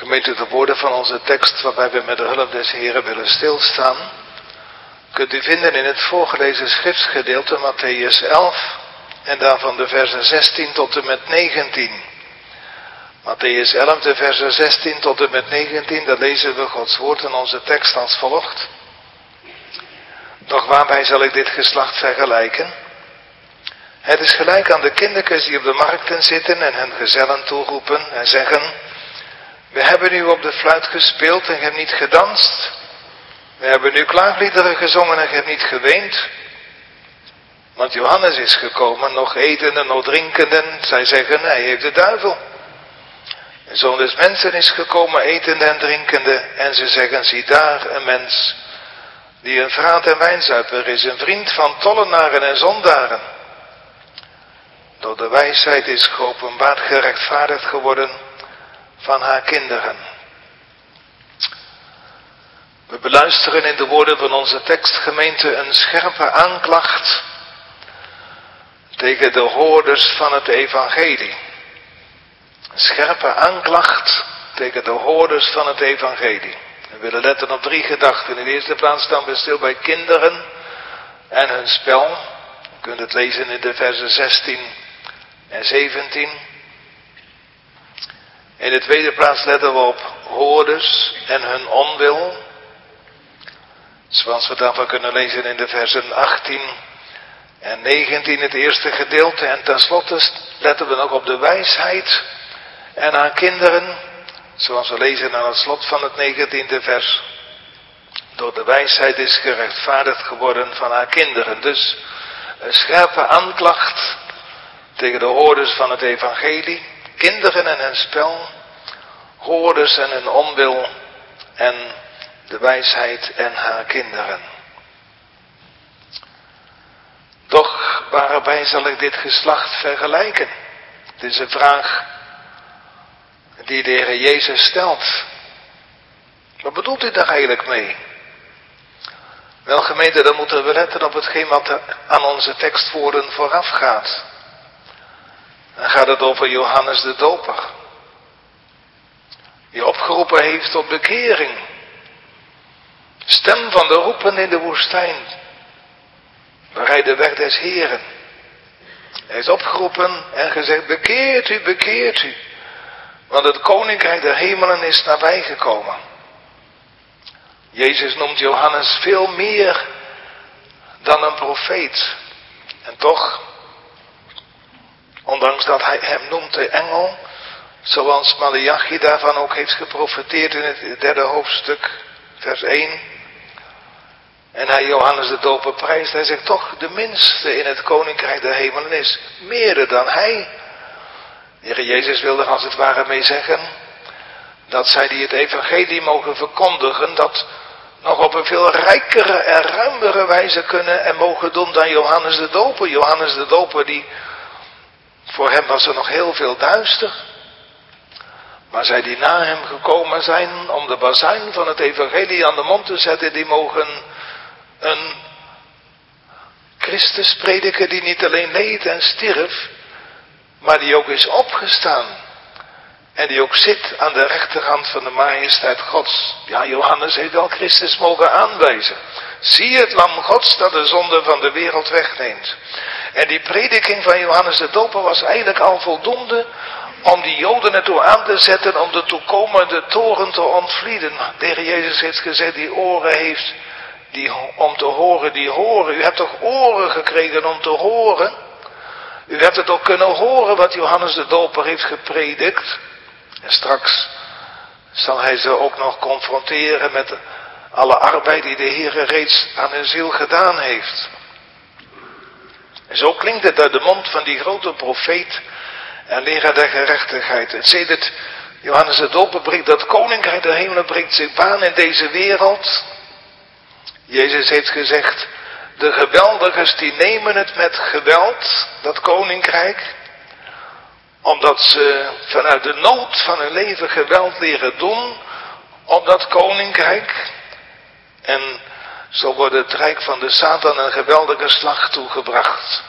Gemeente, de woorden van onze tekst waarbij we met de hulp des Heren willen stilstaan, kunt u vinden in het voorgelezen schriftsgedeelte Mattheüs elf en daarvan de versen zestien tot en met negentien. Mattheüs elf, de versen zestien tot en met negentien, daar lezen we Gods woord in onze tekst als volgt. Doch waarbij zal ik dit geslacht vergelijken? Het is gelijk aan de kindertjes die op de markten zitten en hun gezellen toeroepen en zeggen: we hebben u op de fluit gespeeld en ge hebt niet gedanst. We hebben u klaagliederen gezongen en ge hebt niet geweend. Want Johannes is gekomen, nog etende, nog drinkende. Zij zeggen, hij heeft de duivel. De Zoon des Mensen is gekomen, etende en drinkende. En ze zeggen, zie daar een mens die een vraat en wijnzuiper is, een vriend van tollenaren en zondaren. Door de wijsheid is geopenbaard gerechtvaardigd geworden van haar kinderen. We beluisteren in de woorden van onze tekstgemeente een scherpe aanklacht tegen de hoorders van het evangelie. Een scherpe aanklacht tegen de hoorders van het evangelie. We willen letten op drie gedachten. In de eerste plaats staan we stil bij kinderen en hun spel. Je kunt het lezen in de versen zestien en zeventien. In de tweede plaats letten we op hoorders en hun onwil. Zoals we daarvan kunnen lezen in de versen achttien en negentien, het eerste gedeelte. En tenslotte letten we nog op de wijsheid en haar kinderen. Zoals we lezen aan het slot van het negentiende vers. Door de wijsheid is gerechtvaardigd geworden van haar kinderen. Dus een scherpe aanklacht tegen de hoorders van het evangelie. Kinderen en hun spel. Hoorders en hun onwil. En de wijsheid en haar kinderen. Doch waarbij zal ik dit geslacht vergelijken? Het is een vraag die de Heer Jezus stelt. Wat bedoelt u daar eigenlijk mee? Wel gemeente, dan moeten we letten op hetgeen wat aan onze tekstwoorden vooraf gaat. Dan gaat het over Johannes de Doper. Die opgeroepen heeft tot bekering. Stem van de roepen in de woestijn. Bereid de weg des Heren. Hij is opgeroepen en gezegd, bekeert u, bekeert u. Want het koninkrijk der hemelen is nabijgekomen. Jezus noemt Johannes veel meer dan een profeet. En toch, ondanks dat hij hem noemt de engel, zoals Maleachi daarvan ook heeft geprofeteerd in het derde hoofdstuk, vers één. En hij Johannes de Doper prijst, hij zegt toch, de minste in het koninkrijk der hemelen is meerder dan hij. De Heer Jezus wilde als het ware mee zeggen, dat zij die het evangelie mogen verkondigen, dat nog op een veel rijkere en ruimere wijze kunnen en mogen doen dan Johannes de Doper. Johannes de Doper, die, voor hem was er nog heel veel duister. Maar zij die na hem gekomen zijn om de bazuin van het evangelie aan de mond te zetten, die mogen een Christus prediken die niet alleen leed en stierf, maar die ook is opgestaan. En die ook zit aan de rechterhand van de majesteit Gods. Ja, Johannes heeft wel Christus mogen aanwijzen. Zie het lam Gods dat de zonde van de wereld wegneemt. En die prediking van Johannes de Doper was eigenlijk al voldoende om die Joden ertoe aan te zetten om de toekomende toren te ontvlieden. De Heer Jezus heeft gezegd, die oren heeft die, om te horen, die horen. U hebt toch oren gekregen om te horen? U hebt het ook kunnen horen wat Johannes de Doper heeft gepredikt. En straks zal hij ze ook nog confronteren met alle arbeid die de Heer reeds aan hun ziel gedaan heeft. En zo klinkt het uit de mond van die grote profeet en leraar der gerechtigheid. En sedert Johannes de Doper brengt dat koninkrijk der hemelen brengt zich baan in deze wereld. Jezus heeft gezegd, de geweldigers die nemen het met geweld, dat koninkrijk, omdat ze vanuit de nood van hun leven geweld leren doen op dat koninkrijk. En zo wordt het rijk van de Satan een geweldige slag toegebracht.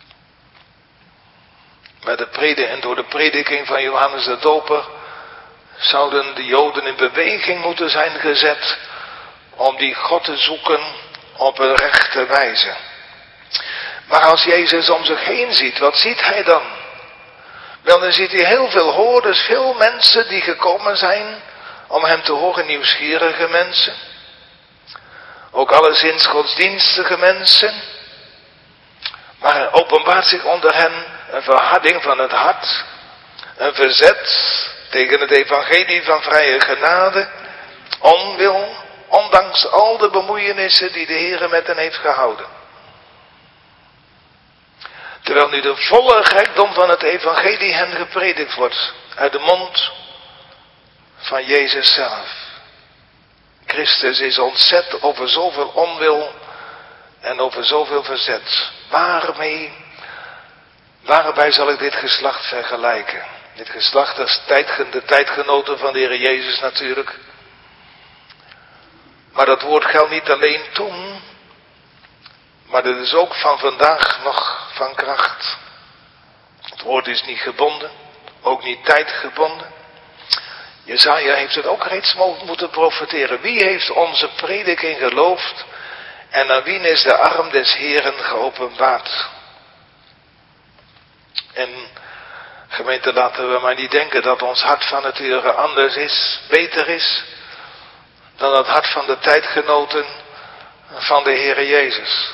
Met de prediking en door de prediking van Johannes de Doper zouden de Joden in beweging moeten zijn gezet om die God te zoeken op een rechte wijze. Maar als Jezus om zich heen ziet, wat ziet hij dan? Wel, dan ziet hij heel veel hordes, veel mensen die gekomen zijn om hem te horen, nieuwsgierige mensen. Ook alleszins godsdienstige mensen. Maar er openbaart zich onder hen een verharding van het hart. Een verzet tegen het evangelie van vrije genade. Onwil, ondanks al de bemoeienissen die de Heer met hen heeft gehouden. Terwijl nu de volle rijkdom van het evangelie hen gepredikt wordt. Uit de mond van Jezus zelf. Christus is ontzet over zoveel onwil en over zoveel verzet. Waarmee, waarbij zal ik dit geslacht vergelijken? Dit geslacht is tijdgen, de tijdgenoten van de Heer Jezus natuurlijk. Maar dat woord geldt niet alleen toen, maar dat is ook van vandaag nog van kracht. Het woord is niet gebonden, ook niet tijdgebonden. Jesaja heeft het ook reeds moeten profeteren. Wie heeft onze prediking geloofd en aan wien is de arm des Heeren geopenbaard? En gemeente, laten we maar niet denken dat ons hart van nature anders is, beter is, dan het hart van de tijdgenoten van de Heere Jezus.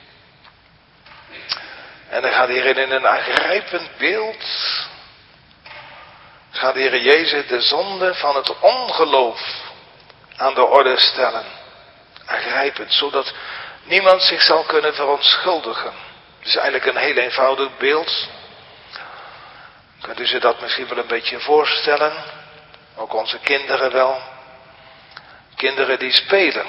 En dan gaat hierin in een aangrijpend beeld, gaat de Heere Jezus de zonde van het ongeloof aan de orde stellen. Aangrijpend, zodat niemand zich zal kunnen verontschuldigen. Het is eigenlijk een heel eenvoudig beeld. Kunt u zich dat misschien wel een beetje voorstellen? Ook onze kinderen wel. Kinderen die spelen.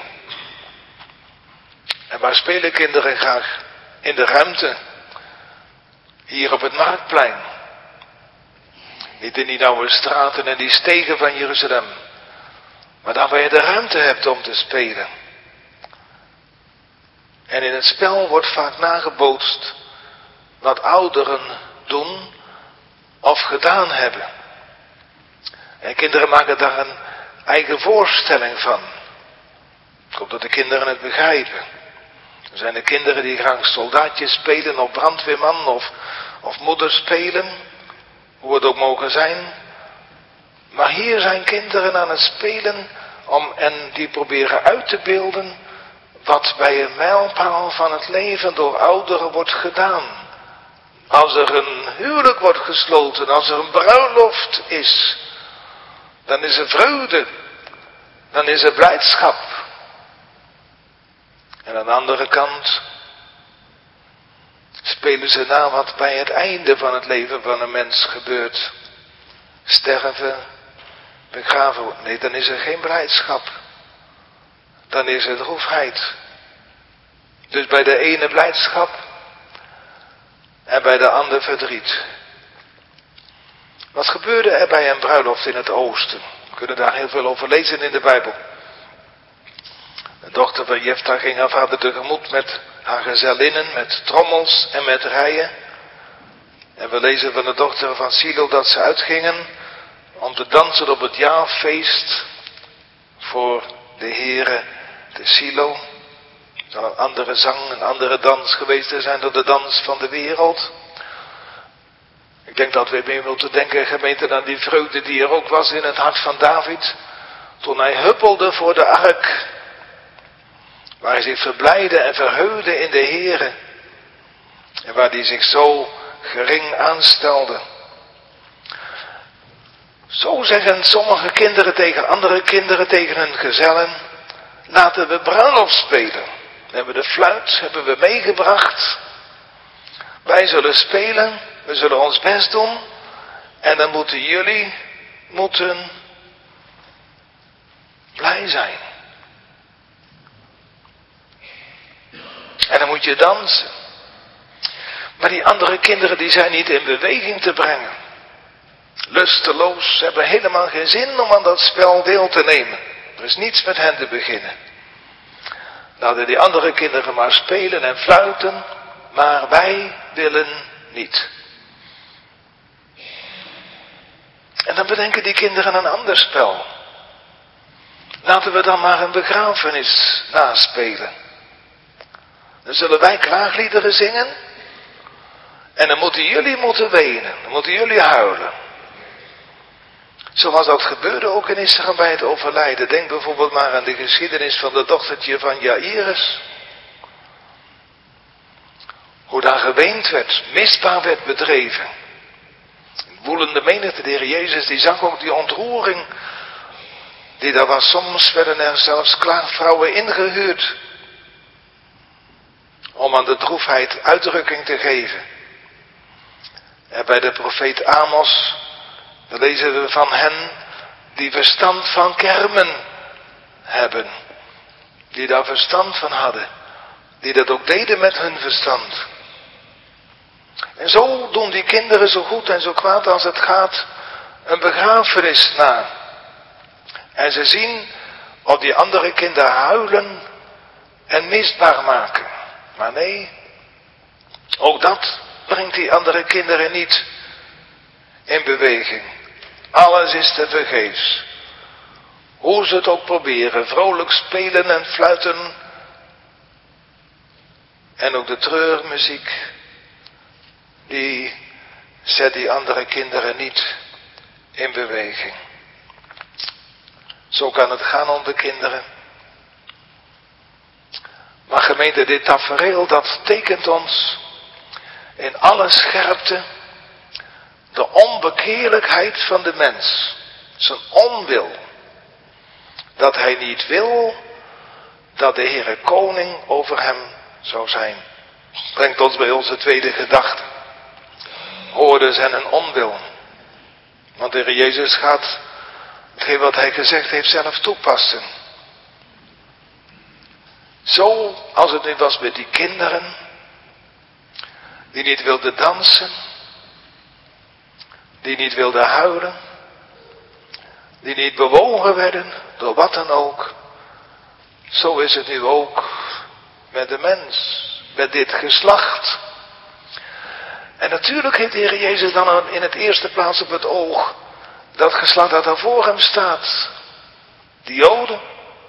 En waar spelen kinderen graag? In de ruimte. Hier op het Marktplein. Niet in die nauwe straten en die stegen van Jeruzalem. Maar daar waar je de ruimte hebt om te spelen. En in het spel wordt vaak nagebootst wat ouderen doen of gedaan hebben. En kinderen maken daar een eigen voorstelling van. Ik hoop dat de kinderen het begrijpen. Er zijn de kinderen die graag soldaatjes spelen of brandweerman of, of moeder spelen. Hoe het ook mogen zijn. Maar hier zijn kinderen aan het spelen om, en die proberen uit te beelden wat bij een mijlpaal van het leven door ouderen wordt gedaan. Als er een huwelijk wordt gesloten, als er een bruiloft is, dan is er vreugde, dan is er blijdschap. En aan de andere kant spelen ze na wat bij het einde van het leven van een mens gebeurt. Sterven, begraven worden. Nee, dan is er geen blijdschap. Dan is er droefheid. Dus bij de ene blijdschap en bij de ander verdriet. Wat gebeurde er bij een bruiloft in het oosten? We kunnen daar heel veel over lezen in de Bijbel. De dochter van Jefta ging haar vader tegemoet met haar gezellinnen, met trommels en met rijen. En we lezen van de dochter van Silo dat ze uitgingen om te dansen op het jaarfeest voor de Heere te Silo. Het zal een andere zang, een andere dans geweest zijn dan de dans van de wereld. Ik denk dat we meer moeten denken, gemeente, aan die vreugde die er ook was in het hart van David. Toen hij huppelde voor de ark. Waar hij zich verblijde en verheugde in de Heere. En waar hij zich zo gering aanstelde. Zo zeggen sommige kinderen tegen andere kinderen, tegen hun gezellen. Laten we bruiloft spelen. We hebben de fluit, hebben we meegebracht. Wij zullen spelen, we zullen ons best doen. En dan moeten jullie, moeten blij zijn. En dan moet je dansen. Maar die andere kinderen die zijn niet in beweging te brengen. Lusteloos, hebben helemaal geen zin om aan dat spel deel te nemen. Er is niets met hen te beginnen. Laten die andere kinderen maar spelen en fluiten, maar wij willen niet. En dan bedenken die kinderen een ander spel. Laten we dan maar een begrafenis naspelen. Dan zullen wij klaagliederen zingen. En dan moeten jullie moeten wenen. Dan moeten jullie huilen. Zoals dat gebeurde ook in Israël bij het overlijden. Denk bijvoorbeeld maar aan de geschiedenis van de dochtertje van Jairus. Hoe daar geweend werd, misbaar werd bedreven. Woelende menigte, de Heer Jezus, die zag ook die ontroering die daar was. Soms werden er zelfs klaagvrouwen ingehuurd om aan de droefheid uitdrukking te geven. En bij de profeet Amos, dan lezen we van hen die verstand van kermen hebben. Die daar verstand van hadden. Die dat ook deden met hun verstand. En zo doen die kinderen zo goed en zo kwaad als het gaat een begrafenis na. En ze zien of die andere kinderen huilen en misbaar maken. Maar nee, ook dat brengt die andere kinderen niet in beweging. Alles is tevergeefs. Hoe ze het ook proberen, vrolijk spelen en fluiten. En ook de treurmuziek, die zet die andere kinderen niet in beweging. Zo kan het gaan om de kinderen. Maar gemeente, dit tafereel, dat tekent ons in alle scherpte de onbekeerlijkheid van de mens. Zijn onwil. Dat hij niet wil dat de Heere Koning over hem zou zijn. Brengt ons bij onze tweede gedachte. Hoorden zijn een onwil. Want de Heer Jezus gaat hetgeen wat hij gezegd heeft zelf toepassen. Zo als het nu was met die kinderen, die niet wilden dansen, die niet wilden huilen, die niet bewogen werden door wat dan ook. Zo is het nu ook met de mens, met dit geslacht. En natuurlijk heeft de Heer Jezus dan in het eerste plaats op het oog dat geslacht dat er voor hem staat. De Joden.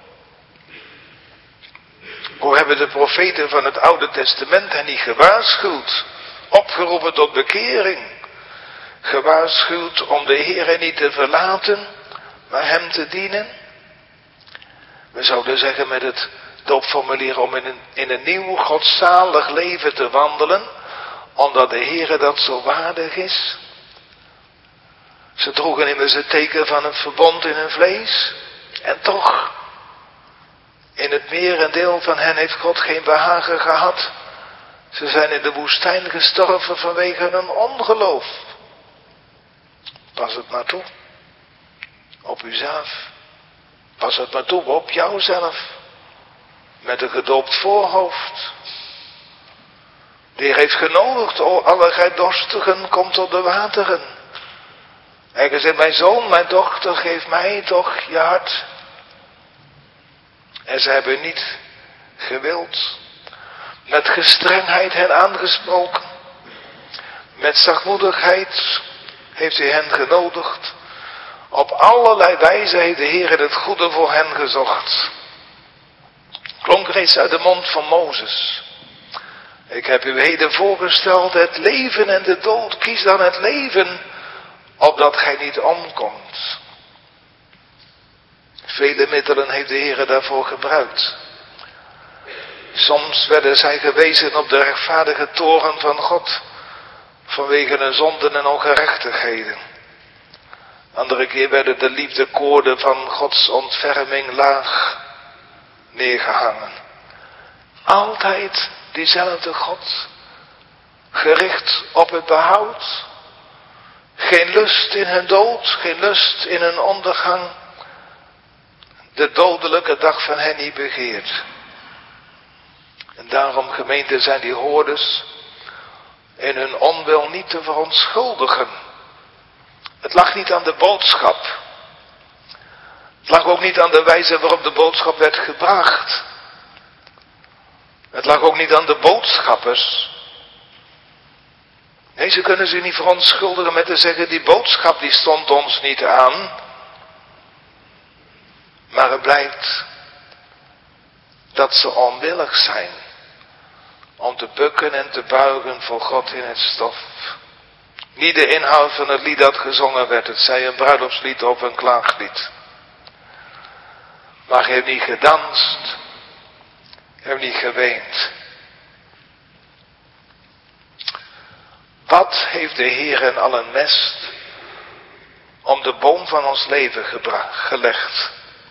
Hoe hebben de profeten van het Oude Testament hen niet gewaarschuwd, opgeroepen tot bekering, gewaarschuwd om de Heere niet te verlaten, maar hem te dienen. We zouden zeggen met het doopformulier om in een, in een nieuw godzalig leven te wandelen, omdat de Heere dat zo waardig is. Ze droegen immers het teken van een verbond in hun vlees. En toch, in het merendeel van hen heeft God geen behagen gehad. Ze zijn in de woestijn gestorven vanwege hun ongeloof. Pas het maar toe. Op uzelf. Pas het maar toe op jouzelf. Met een gedoopt voorhoofd. De Heer heeft genodigd, o alle gij dorstigen, kom tot de wateren. En gezegd, mijn zoon, mijn dochter, geef mij toch je hart. En ze hebben niet gewild. Met gestrengheid hen aangesproken. Met zachtmoedigheid heeft hij hen genodigd. Op allerlei wijze heeft de Heer het goede voor hen gezocht. Klonk reeds uit de mond van Mozes. Ik heb u heden voorgesteld het leven en de dood. Kies dan het leven, opdat gij niet omkomt. Vele middelen heeft de Heer daarvoor gebruikt. Soms werden zij gewezen op de rechtvaardige toren van God, vanwege hun zonden en ongerechtigheden. Andere keer werden de liefdekoorden van Gods ontferming laag neergehangen. Altijd diezelfde God, gericht op het behoud. Geen lust in hun dood, geen lust in hun ondergang. De dodelijke dag van hen niet begeert. En daarom, gemeente, zijn die hoorders in hun onwil niet te verontschuldigen. Het lag niet aan de boodschap. Het lag ook niet aan de wijze waarop de boodschap werd gebracht. Het lag ook niet aan de boodschappers. Nee, ze kunnen zich niet verontschuldigen met te zeggen, die boodschap die stond ons niet aan. Maar het blijkt dat ze onwillig zijn om te bukken en te buigen voor God in het stof. Niet de inhoud van het lied dat gezongen werd, het zij een bruiloftslied of een klaaglied. Maar je hebt niet gedanst, je hebt niet geweend. Wat heeft de Heer in allen mest om de boom van ons leven gebra- gelegd?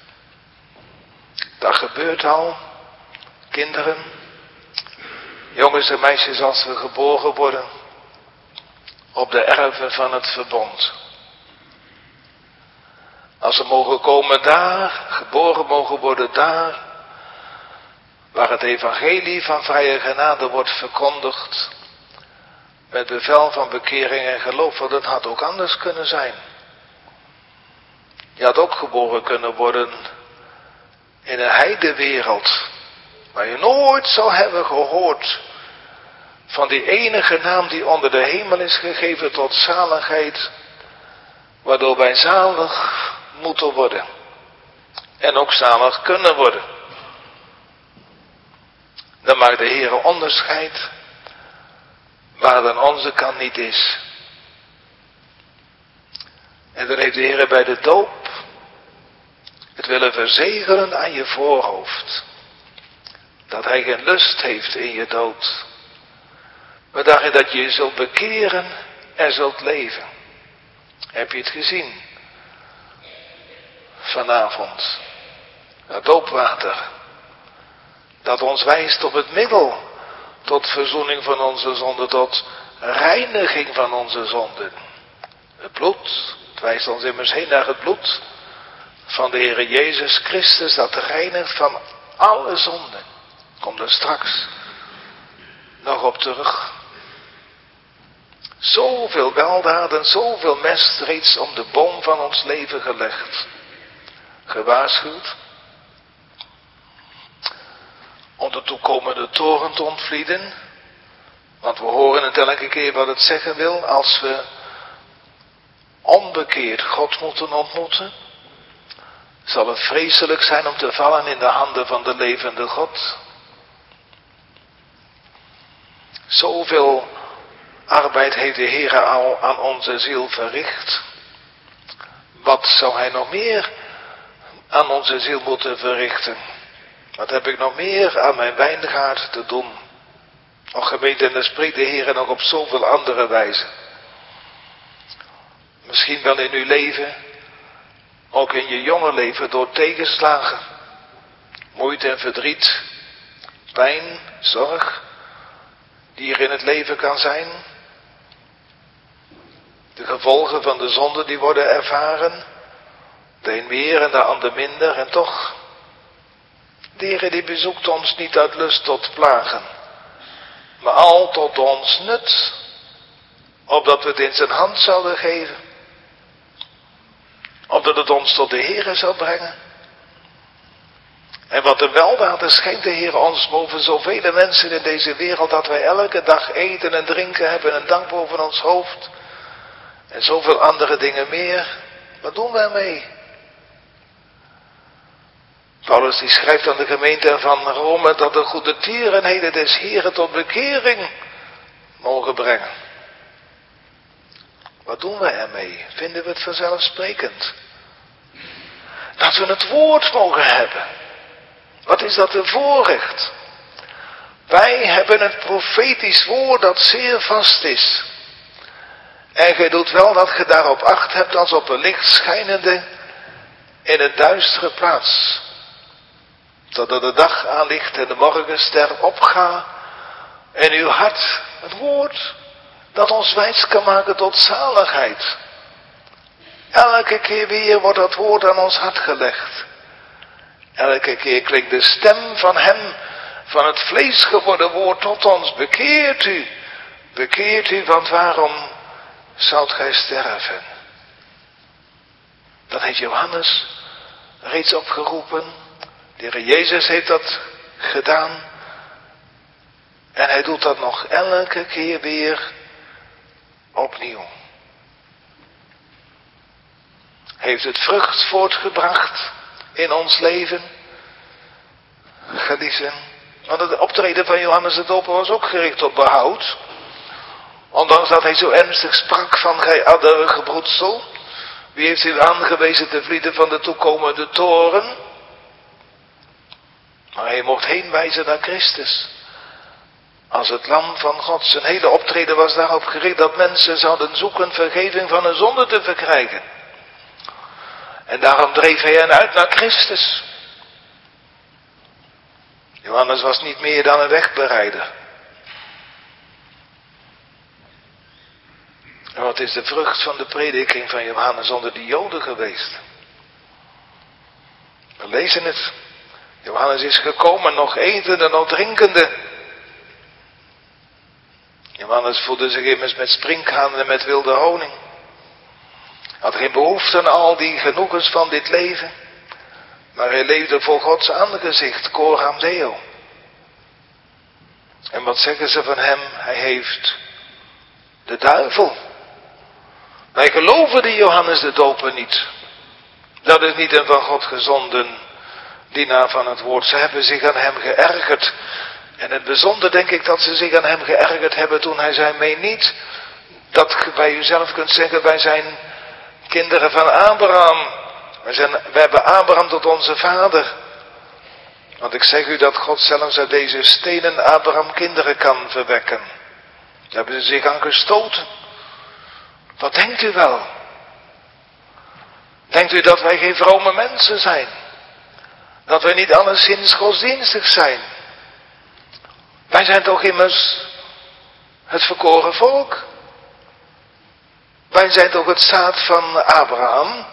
Dat gebeurt al, kinderen, jongens en meisjes, als we geboren worden op de erven van het verbond. Als we mogen komen daar, geboren mogen worden daar, waar het evangelie van vrije genade wordt verkondigd, met bevel van bekering en geloof, want het had ook anders kunnen zijn. Je had ook geboren kunnen worden in een heidewereld, waar je nooit zou hebben gehoord van die enige naam die onder de hemel is gegeven tot zaligheid, waardoor wij zalig moeten worden. En ook zalig kunnen worden. Dan maakt de Heer onderscheid waar dan onze kant niet is. En dan heeft de Heer bij de doop het willen verzegelen aan je voorhoofd. Dat hij geen lust heeft in je dood. Maar daarin dat je je zult bekeren en zult leven. Heb je het gezien? Vanavond. Het doopwater. Dat ons wijst op het middel. Tot verzoening van onze zonden. Tot reiniging van onze zonden. Het bloed. Het wijst ons immers heen naar het bloed. Van de Heere Jezus Christus. Dat reinigt van alle zonden. Kom er straks nog op terug. Zoveel weldaden, zoveel mest reeds om de boom van ons leven gelegd. Gewaarschuwd. Om de toekomende toren te ontvlieden. Want we horen het elke keer wat het zeggen wil. Als we onbekeerd God moeten ontmoeten. Zal het vreselijk zijn om te vallen in de handen van de levende God. Zoveel arbeid heeft de Heer al aan onze ziel verricht. Wat zou hij nog meer aan onze ziel moeten verrichten? Wat heb ik nog meer aan mijn wijngaard te doen? Och gemeente, en dan spreekt de Heer nog op zoveel andere wijzen. Misschien wel in uw leven, ook in je jonge leven, door tegenslagen, moeite en verdriet, pijn, zorg, die er in het leven kan zijn. De gevolgen van de zonde die worden ervaren. De een meer en de ander minder. En toch, de Heer die bezoekt ons niet uit lust tot plagen. Maar al tot ons nut. Opdat we het in zijn hand zouden geven. Opdat het ons tot de Heer zou brengen. En wat een weldaad schenkt de Heer ons boven zoveel mensen in deze wereld. Dat wij elke dag eten en drinken hebben en dank boven ons hoofd. En zoveel andere dingen meer. Wat doen wij ermee? Paulus die schrijft aan de gemeente van Rome dat de goede tierenheden des Heren tot bekering mogen brengen. Wat doen wij ermee? Vinden we het vanzelfsprekend? Dat we het woord mogen hebben. Wat is dat een voorrecht? Wij hebben het profetisch woord dat zeer vast is. En gij doet wel dat je daarop acht hebt als op een licht schijnende in een duistere plaats. Totdat de dag aanlicht en de morgenster opgaat en uw hart, het woord, dat ons wijs kan maken tot zaligheid. Elke keer weer wordt dat woord aan ons hart gelegd. Elke keer klinkt de stem van hem, van het vlees geworden woord tot ons. Bekeert u, bekeert u, want waarom zoudt gij sterven? Dat heeft Johannes reeds opgeroepen. De Heer Jezus heeft dat gedaan. En hij doet dat nog elke keer weer opnieuw. Heeft het vrucht voortgebracht in ons leven? Geliefden, want het optreden van Johannes de Doper was ook gericht op behoud. Ondanks dat hij zo ernstig sprak van gij adderige broedsel. Wie heeft u aangewezen te vlieden van de toekomende toren? Maar hij mocht heen wijzen naar Christus. Als het lam van God. Zijn hele optreden was daarop gericht dat mensen zouden zoeken vergeving van hun zonde te verkrijgen. En daarom dreef hij hen uit naar Christus. Johannes was niet meer dan een wegbereider. En wat is de vrucht van de prediking van Johannes onder de Joden geweest? We lezen het. Johannes is gekomen nog etende en nog drinkende. Johannes voedde zich immers met sprinkhanen en met wilde honing. Had geen behoefte aan al die genoegens van dit leven. Maar hij leefde voor Gods aangezicht, coram Deo. En wat zeggen ze van hem? Hij heeft de duivel. Wij geloven die Johannes de Doper niet. Dat is niet een van God gezonden dienaar van het woord. Ze hebben zich aan hem geërgerd. En het bijzonder denk ik dat ze zich aan hem geërgerd hebben toen hij zei, meen niet dat bij u zelf kunt zeggen, wij zijn kinderen van Abraham. Wij, zijn, wij hebben Abraham tot onze vader. Want ik zeg u dat God zelfs uit deze stenen Abraham kinderen kan verwekken. Daar hebben ze zich aan gestoten. Wat denkt u wel? Denkt u dat wij geen vrome mensen zijn? Dat wij niet alleszins godsdienstig zijn? Wij zijn toch immers het verkoren volk? Wij zijn toch het zaad van Abraham?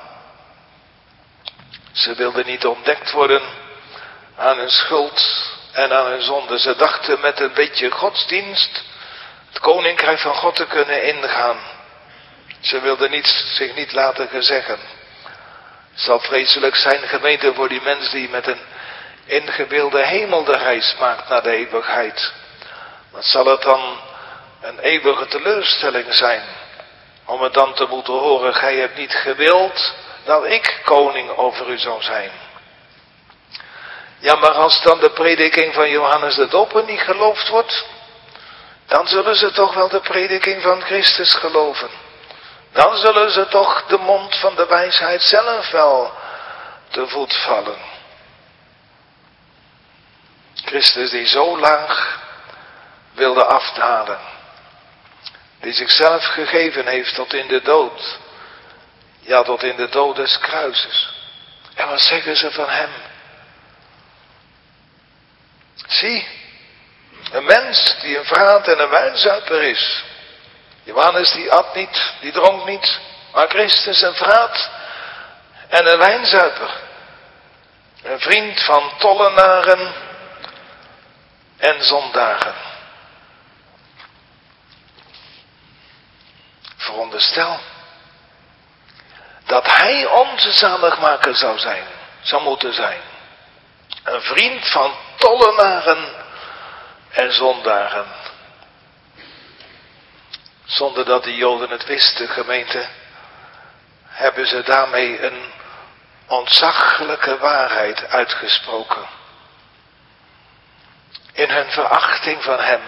Ze wilden niet ontdekt worden aan hun schuld en aan hun zonde. Ze dachten met een beetje godsdienst het koninkrijk van God te kunnen ingaan. Ze wilden niet, zich niet laten gezeggen. Het zal vreselijk zijn, gemeente, voor die mens die met een ingebeelde hemel de reis maakt naar de eeuwigheid. Wat zal het dan een eeuwige teleurstelling zijn, om het dan te moeten horen, gij hebt niet gewild dat ik koning over u zou zijn. Ja, maar als dan de prediking van Johannes de Doper niet geloofd wordt, dan zullen ze toch wel de prediking van Christus geloven. Dan zullen ze toch de mond van de wijsheid zelf wel te voet vallen. Christus die zo laag wilde afdalen, die zichzelf gegeven heeft tot in de dood, ja tot in de dood des kruises. En wat zeggen ze van hem? Zie, een mens die een vraat en een wijnzuiper is. Johannes die at niet, die dronk niet, maar Christus een vraat en een wijnzuiper. Een vriend van tollenaren en zondaren. Veronderstel dat hij onze zaligmaker zou zijn, zou moeten zijn. Een vriend van tollenaren en zondaren. Zonder dat de Joden het wisten, gemeente, hebben ze daarmee een ontzaglijke waarheid uitgesproken. In hun verachting van hem.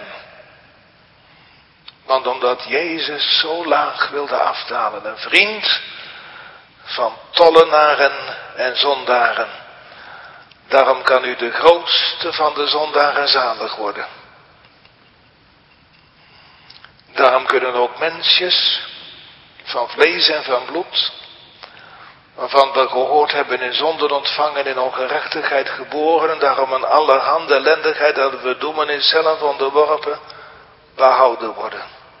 Want omdat Jezus zo laag wilde afdalen, een vriend van tollenaren en zondaren, daarom kan u de grootste van de zondaren zalig worden. Daarom kunnen ook mensjes van vlees en van bloed, waarvan we gehoord hebben in zonde ontvangen, in ongerechtigheid geboren, en daarom aan allerhande ellendigheid dat we doen is zelf onderworpen, behouden worden.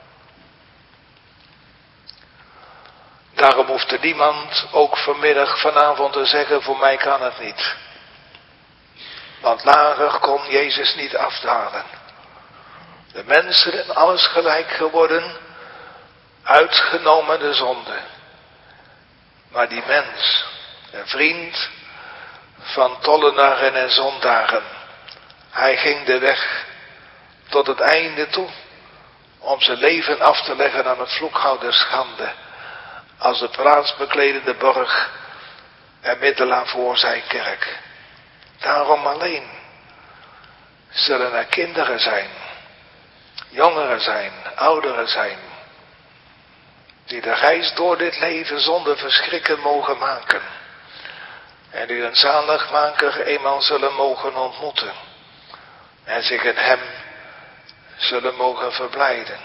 Daarom hoeft er niemand ook vanmiddag, vanavond te zeggen, voor mij kan het niet. Want lager kon Jezus niet afdalen. De mensen zijn alles gelijk geworden, uitgenomen de zonde. Maar die mens, een vriend van tollenaren en zondaren, hij ging de weg tot het einde toe, om zijn leven af te leggen aan het vloekhout der schande, als de plaatsbekledende borg en middelaar voor zijn kerk. Daarom alleen zullen er kinderen zijn, jongeren zijn, ouderen zijn, die de reis door dit leven zonder verschrikken mogen maken en die een zaligmaker eenmaal zullen mogen ontmoeten en zich in hem zullen mogen verblijden.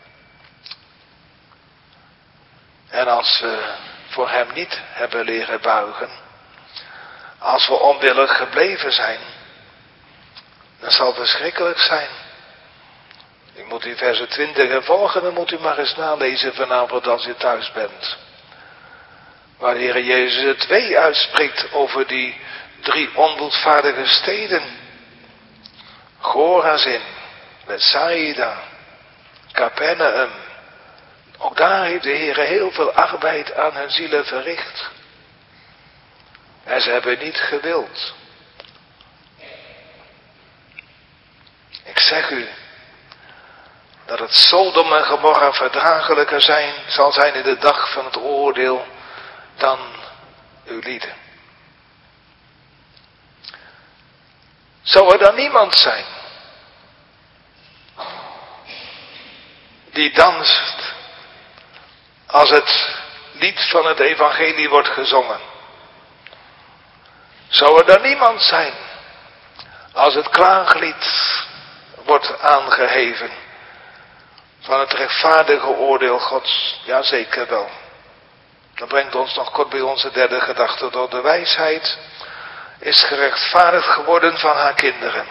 En als we voor hem niet hebben leren buigen, als we onwillig gebleven zijn, dat zal verschrikkelijk zijn. Ik moet die versen twintig en volgende moet u maar eens nalezen vanavond als u thuis bent. Waar de Heer Jezus het wee uitspreekt over die drie onboedvaardige steden. Chorazin, Bethsaida, Capernaum. Ook daar heeft de Heer heel veel arbeid aan hun zielen verricht. En ze hebben niet gewild. Ik zeg u dat het Sodom en Gomorra verdraaglijker zijn, zal zijn in de dag van het oordeel dan uw lieden. Zou er dan niemand zijn die danst als het lied van het evangelie wordt gezongen? Zou er dan niemand zijn als het klaaglied wordt aangeheven van het rechtvaardige oordeel Gods? Ja, zeker wel. Dat brengt ons nog kort bij onze derde gedachte door. De wijsheid is gerechtvaardigd geworden van haar kinderen.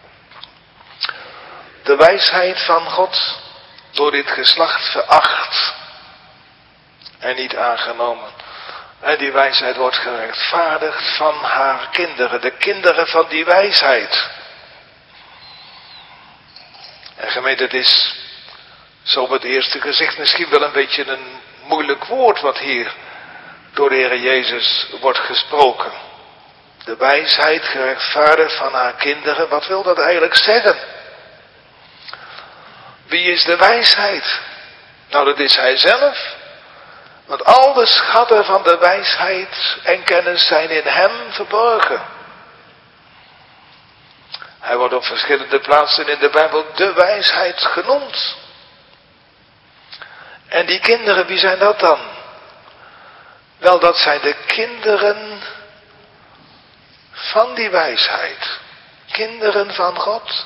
De wijsheid van God door dit geslacht veracht en niet aangenomen. En die wijsheid wordt gerechtvaardigd van haar kinderen. De kinderen van die wijsheid. En gemeente, het is zo op het eerste gezicht misschien wel een beetje een moeilijk woord wat hier door de Heer Jezus wordt gesproken. De wijsheid gerechtvaardigd van haar kinderen. Wat wil dat eigenlijk zeggen? Wie is de wijsheid? Nou, dat is hij zelf. Want al de schatten van de wijsheid en kennis zijn in hem verborgen. Hij wordt op verschillende plaatsen in de Bijbel de wijsheid genoemd. En die kinderen, wie zijn dat dan? Wel, dat zijn de kinderen van die wijsheid. Kinderen van God.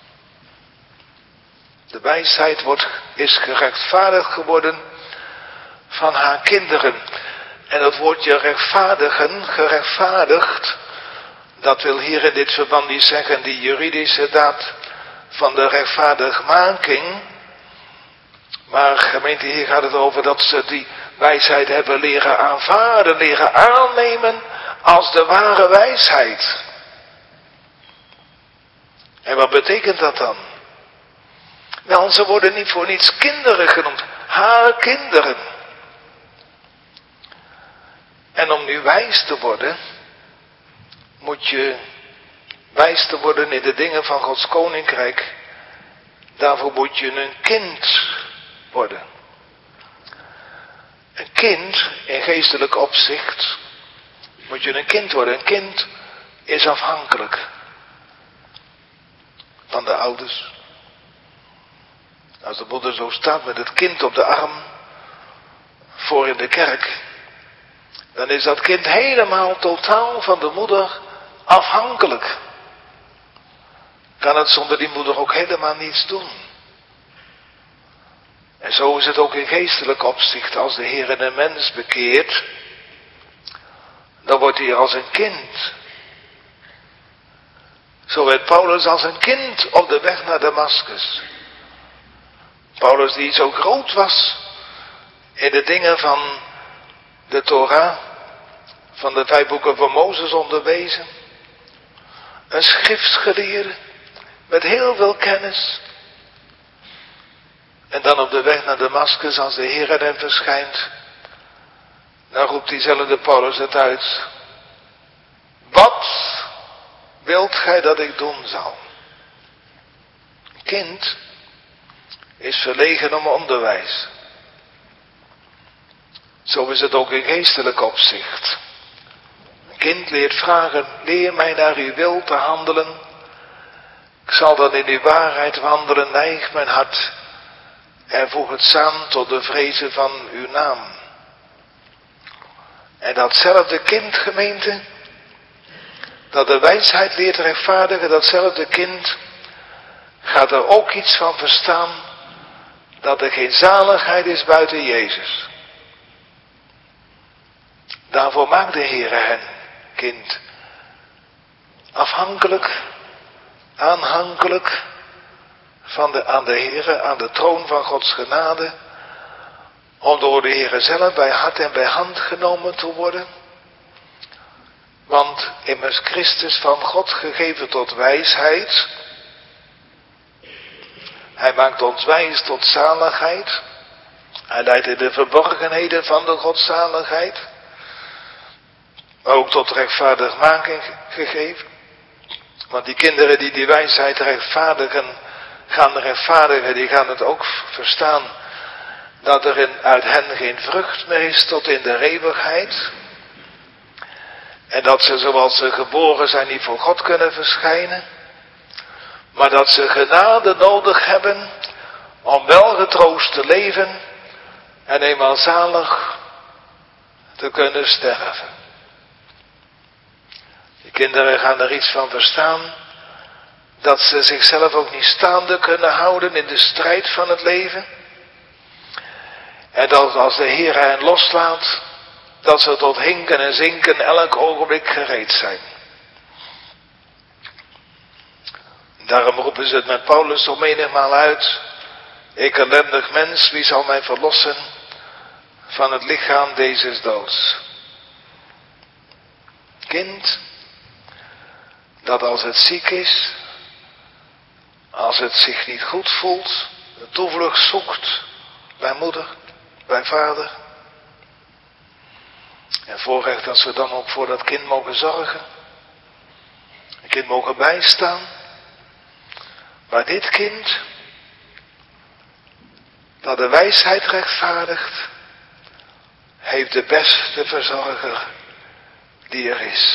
De wijsheid wordt, is gerechtvaardigd geworden van haar kinderen. En dat woordje rechtvaardigen, gerechtvaardigd, dat wil hier in dit verband niet zeggen die juridische daad van de rechtvaardigmaking. Maar gemeente, hier gaat het over dat ze die wijsheid hebben leren aanvaarden, leren aannemen als de ware wijsheid. En wat betekent dat dan? Wel, ze worden niet voor niets kinderen genoemd, haar kinderen. En om nu wijs te worden, moet je wijs te worden in de dingen van Gods koninkrijk. Daarvoor moet je een kind worden. Een kind, in geestelijk opzicht, moet je een kind worden. Een kind is afhankelijk van de ouders. Als de moeder zo staat met het kind op de arm voor in de kerk, dan is dat kind helemaal totaal van de moeder afhankelijk. Kan het zonder die moeder ook helemaal niets doen. En zo is het ook in geestelijk opzicht. Als de Heer een mens bekeert, dan wordt hij als een kind. Zo werd Paulus als een kind op de weg naar Damaskus. Paulus die zo groot was in de dingen van de Torah, van de vijf boeken van Mozes onderwezen. Een schriftgeleerde met heel veel kennis. En dan op de weg naar Damaskus, als de Heer hem verschijnt, dan roept diezelfde Paulus het uit. Wat wilt gij dat ik doen zal? Kind is verlegen om onderwijs. Zo is het ook in geestelijk opzicht. Een kind leert vragen, leer mij naar uw wil te handelen. Ik zal dan in uw waarheid wandelen, neig mijn hart en voeg het samen tot de vrezen van uw naam. En datzelfde kind, gemeente, dat de wijsheid leert rechtvaardigen, datzelfde kind gaat er ook iets van verstaan dat er geen zaligheid is buiten Jezus. Daarvoor maakt de Heere hen, kind, afhankelijk, aanhankelijk van de, aan de Heere, aan de troon van Gods genade, om door de Heere zelf bij hart en bij hand genomen te worden. Want immers Christus van God gegeven tot wijsheid, hij maakt ons wijs tot zaligheid, hij leidt in de verborgenheden van de godzaligheid, maar ook tot rechtvaardigmaking gegeven. Want die kinderen die die wijsheid rechtvaardigen, gaan rechtvaardigen, die gaan het ook verstaan dat er in, uit hen geen vrucht meer is tot in de eeuwigheid. En dat ze zoals ze geboren zijn niet voor God kunnen verschijnen. Maar dat ze genade nodig hebben om wel getroost te leven en eenmaal zalig te kunnen sterven. De kinderen gaan er iets van verstaan dat ze zichzelf ook niet staande kunnen houden in de strijd van het leven. En dat als de Heer hen loslaat, dat ze tot hinken en zinken elk ogenblik gereed zijn. Daarom roepen ze het met Paulus zo menigmaal uit. Ik ellendig mens, wie zal mij verlossen van het lichaam deze doods? Kind, dat als het ziek is, als het zich niet goed voelt, een toevlucht zoekt bij moeder, bij vader. En voorrecht dat ze dan ook voor dat kind mogen zorgen. Een kind mogen bijstaan. Maar dit kind, dat de wijsheid rechtvaardigt, heeft de beste verzorger die er is.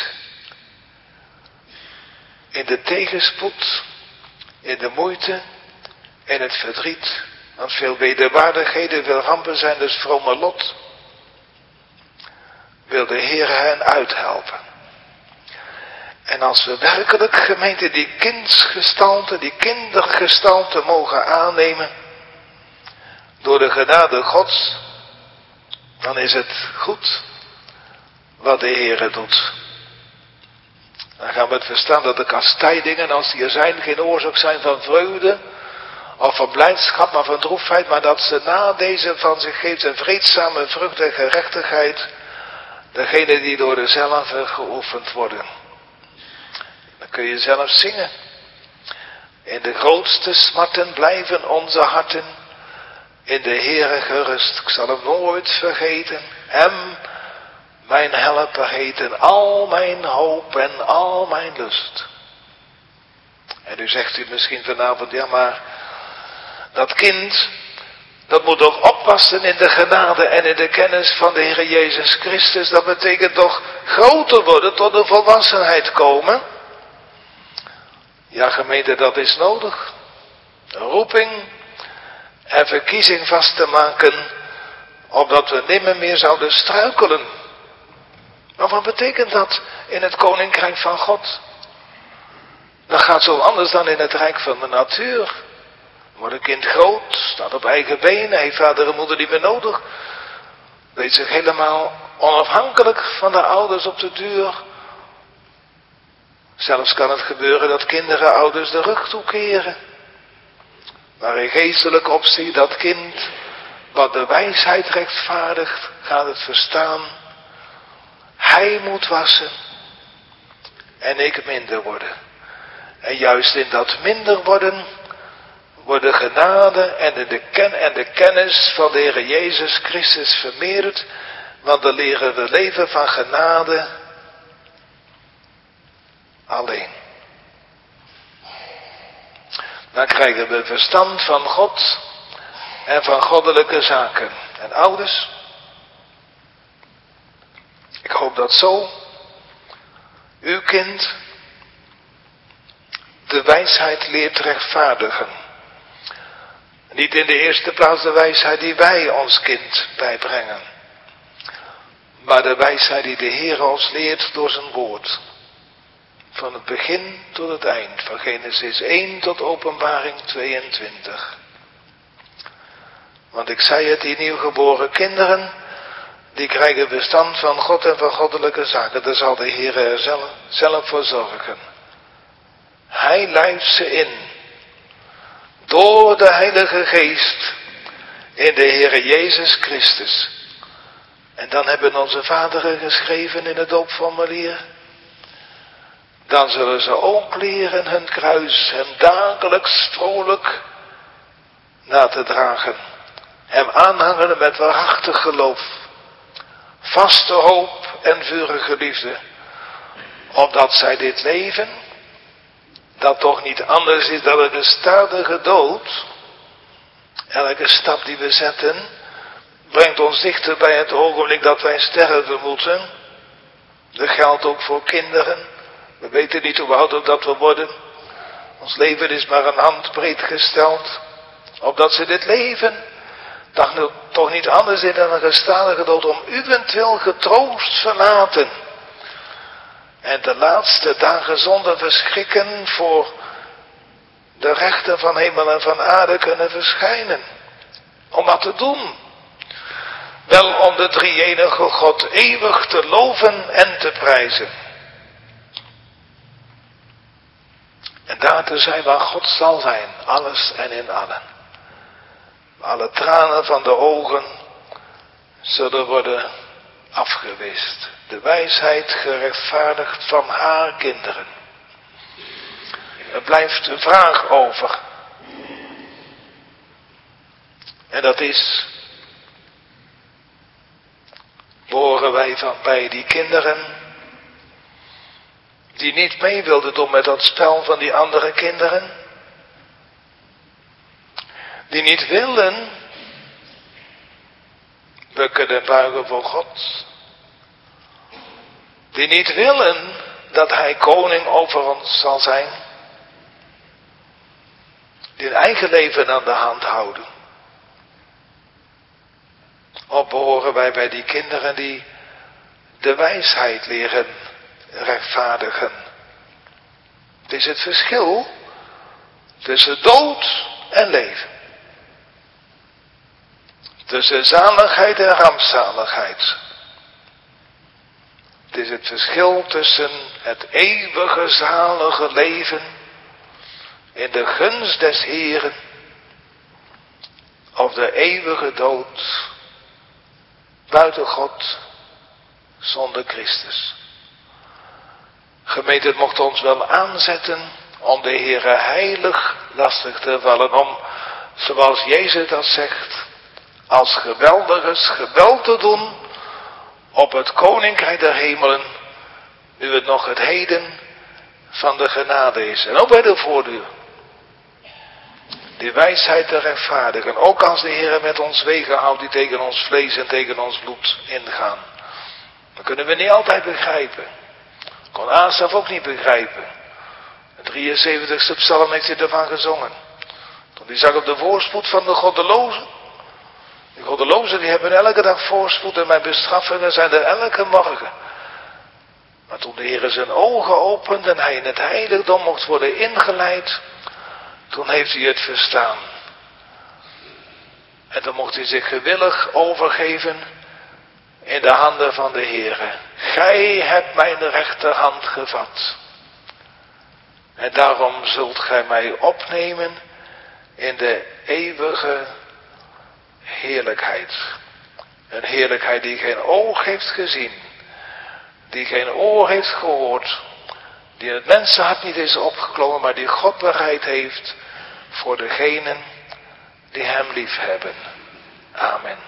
In de tegenspoed, in de moeite, in het verdriet, want veel wederwaardigheden, veel rampen zijn dus vrome lot, wil de Heer hen uithelpen. En als we werkelijk, gemeente, die kindsgestalte, die kindergestalte mogen aannemen, door de genade Gods, dan is het goed wat de Heer doet. Dan gaan we het verstaan dat de kastijdingen, als die er zijn, geen oorzaak zijn van vreugde of van blijdschap, maar van droefheid, maar dat ze na deze van zich geeft een vreedzame vrucht en gerechtigheid, degene die door dezelfde geoefend worden. Dan kun je zelf zingen. In de grootste smarten blijven onze harten in de Heere gerust. Ik zal hem nooit vergeten. Hem, mijn helper heten, al mijn hoop en al mijn lust. En nu zegt u misschien vanavond, ja maar dat kind, dat moet toch oppassen in de genade en in de kennis van de Heer Jezus Christus. Dat betekent toch groter worden, tot de volwassenheid komen. Ja, gemeente, dat is nodig. Een roeping en verkiezing vast te maken, opdat we nimmer meer zouden struikelen. Maar wat betekent dat in het koninkrijk van God? Dat gaat zo anders dan in het rijk van de natuur. Wordt een kind groot, staat op eigen benen, heeft vader en moeder niet meer nodig. Weet zich helemaal onafhankelijk van de ouders op de duur. Zelfs kan het gebeuren dat kinderen ouders de rug toekeren. Maar in geestelijk opzicht dat kind, wat de wijsheid rechtvaardigt, gaat het verstaan. Hij moet wassen en ik minder worden. En juist in dat minder worden, worden genade en de, ken, en de kennis van de Heer Jezus Christus vermeerderd. Want dan leren we leven van genade alleen. Dan krijgen we verstand van God en van goddelijke zaken. En ouders, ik hoop dat zo uw kind de wijsheid leert rechtvaardigen. Niet in de eerste plaats de wijsheid die wij ons kind bijbrengen, maar de wijsheid die de Heer ons leert door zijn woord. Van het begin tot het eind, van Genesis één tot Openbaring tweeëntwintig. Want ik zei het, die nieuwgeboren kinderen, die krijgen bestand van God en van goddelijke zaken. Daar zal de Heer er zelf, zelf voor zorgen. Hij lijft ze in. Door de Heilige Geest in de Heere Jezus Christus. En dan hebben onze vaderen geschreven in het doopformulier. Dan zullen ze ook leren hun kruis hem dagelijks vrolijk na te dragen. Hem aanhangen met waarachtig geloof. Vaste hoop en vurige liefde. Opdat zij dit leven, dat toch niet anders is dan een stadige dood. Elke stap die we zetten, brengt ons dichter bij het ogenblik dat wij sterven moeten. Dat geldt ook voor kinderen. We weten niet hoe oud dat we worden. Ons leven is maar een handbreed gesteld. Opdat ze dit leven toch niet anders is dan een gestadige dood om uwentwil getroost verlaten. En de laatste dagen zonder verschrikken voor de rechten van hemel en van aarde kunnen verschijnen. Om wat te doen? Wel om de drie-enige God eeuwig te loven en te prijzen. En daar te zijn waar God zal zijn, alles en in allen. Alle tranen van de ogen zullen worden afgewist. De wijsheid gerechtvaardigd van haar kinderen. Er blijft een vraag over. En dat is, behoren wij van bij die kinderen die niet mee wilden doen met dat spel van die andere kinderen? Die niet willen bukken en buigen voor God. Die niet willen dat hij koning over ons zal zijn. Die hun eigen leven aan de hand houden. Of behoren wij bij die kinderen die de wijsheid leren rechtvaardigen. Het is het verschil tussen dood en leven. Tussen zaligheid en rampzaligheid. Het is het verschil tussen het eeuwige zalige leven in de gunst des Heeren of de eeuwige dood buiten God zonder Christus. Gemeente, het mocht ons wel aanzetten om de Heere heilig lastig te vallen, om, zoals Jezus dat zegt, als geweldigers geweld te doen op het koninkrijk der hemelen, nu het nog het heden van de genade is. En ook bij de voordeur. Die wijsheid te rechtvaardigen, ook als de Heer met ons wegen houdt die tegen ons vlees en tegen ons bloed ingaan. Dat kunnen we niet altijd begrijpen. Kon Asaf ook niet begrijpen. De drieënzeventigste psalm heeft hij ervan gezongen. Toen hij zag op de voorspoed van de goddelozen. Die goddelozen die hebben elke dag voorspoed en mijn bestraffingen zijn er elke morgen. Maar toen de Heer zijn ogen opende en hij in het heiligdom mocht worden ingeleid, toen heeft hij het verstaan. En dan mocht hij zich gewillig overgeven in de handen van de Heere. Gij hebt mijn rechterhand gevat. En daarom zult gij mij opnemen in de eeuwige heerlijkheid. Een heerlijkheid die geen oog heeft gezien. Die geen oor heeft gehoord. Die in het mensenhart niet is opgeklommen, maar die God bereid heeft voor degenen die hem lief hebben. Amen.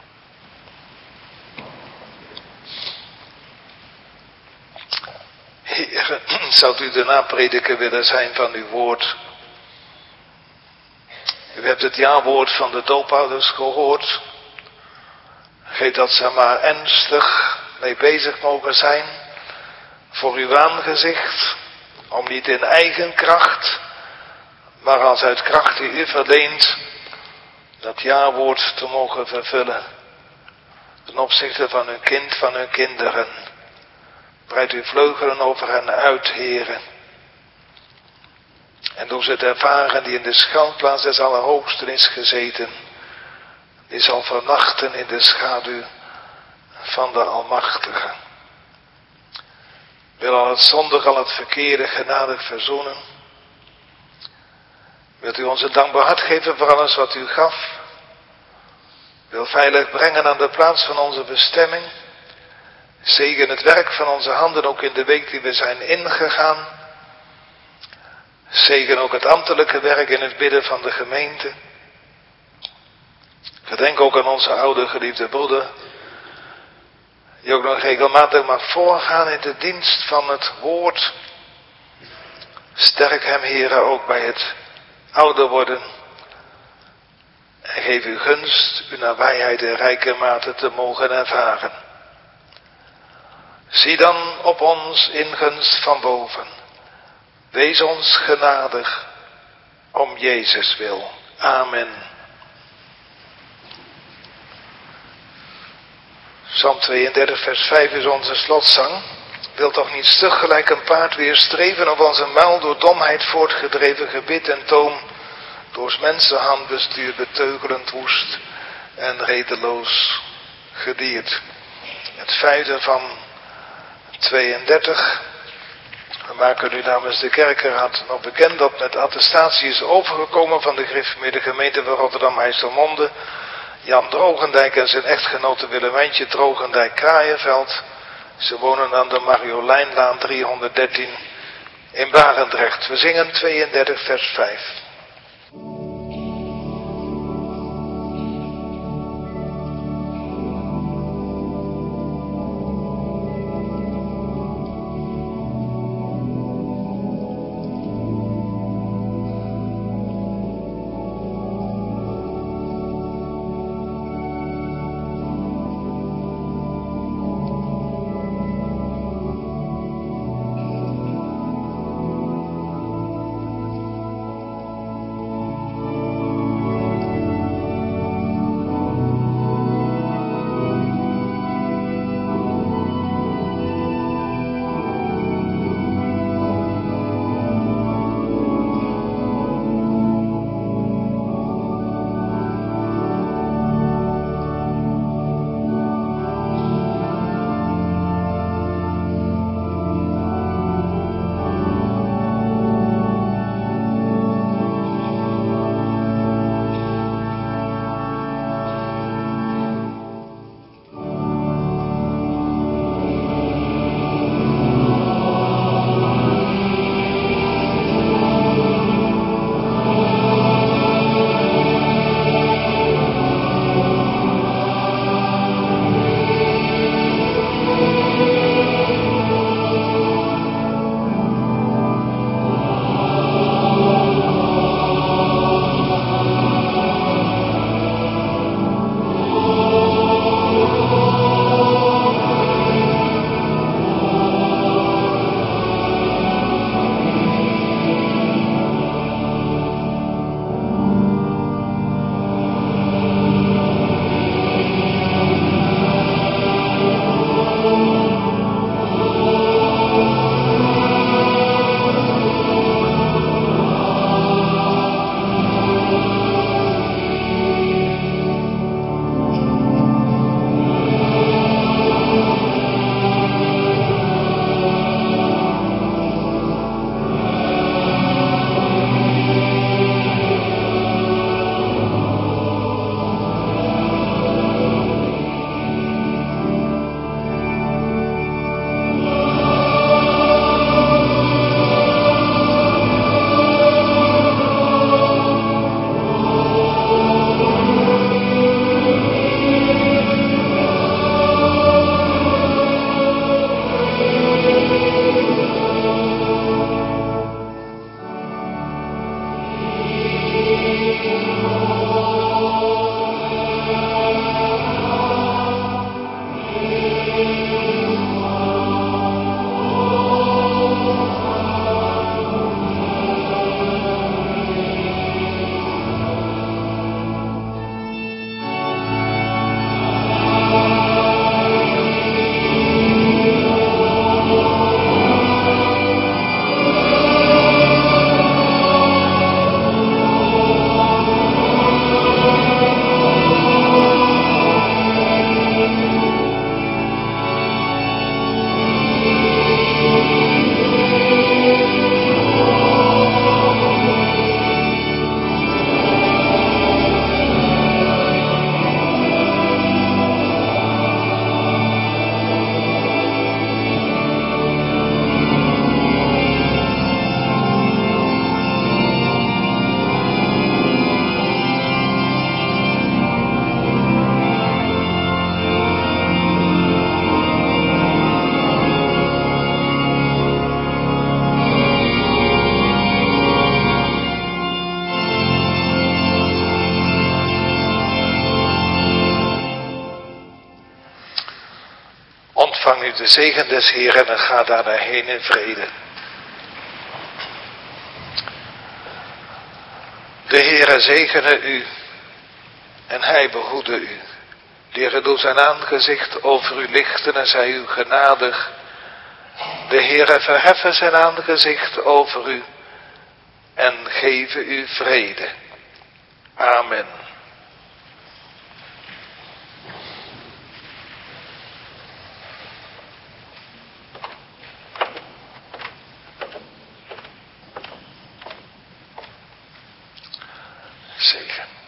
Heer, zou u de naprediker willen zijn van uw woord? U hebt het jawoord van de doopouders gehoord. Geef dat ze maar ernstig mee bezig mogen zijn voor uw aangezicht, om niet in eigen kracht, maar als uit kracht die u verleent, dat jawoord te mogen vervullen ten opzichte van hun kind, van hun kinderen. Breid uw vleugelen over hen uit, Heere. En doe ze het ervaren die in de schuilplaats des Allerhoogsten is gezeten, die zal vernachten in de schaduw van de Almachtige. Wil al het zondige, al het verkeerde genadig verzoenen. Wilt u ons een dankbaar hart geven voor alles wat u gaf. Wil veilig brengen aan de plaats van onze bestemming. Zegen het werk van onze handen ook in de week die we zijn ingegaan. Zegen ook het ambtelijke werk in het bidden van de gemeente. Gedenk ook aan onze oude geliefde broeder, die ook nog regelmatig mag voorgaan in de dienst van het woord. Sterk hem, Heere, ook bij het ouder worden. En geef u gunst, uw nabijheid in rijke mate te mogen ervaren. Zie dan op ons in gunst van boven. Wees ons genadig, om Jezus wil. Amen. Psalm tweeëndertig vers vijf is onze slotzang. Wil toch niet stug gelijk een paard weer streven, of als een muil door domheid voortgedreven gebit en toom, doors mensenhand bestuur beteugelend woest en redeloos gedierd. Het vijfde van tweeëndertig. We maken nu namens de kerkenraad nog bekend dat met attestatie is overgekomen van de gereformeerde gemeente van Rotterdam-IJsselmonde Jan Drogendijk en zijn echtgenote Willemijntje Drogendijk-Kraaienveld. Ze wonen aan de Marjolijnlaan driehonderddertien in Barendrecht. We zingen tweeëndertig vers vijf. u de zegen des Heeren en ga daar heen in vrede. De Heere zegene u en hij behoede u. De Heere doet zijn aangezicht over u lichten en zij u genadig. De Heere verheffen zijn aangezicht over u en geven u vrede. Amen. Zegen.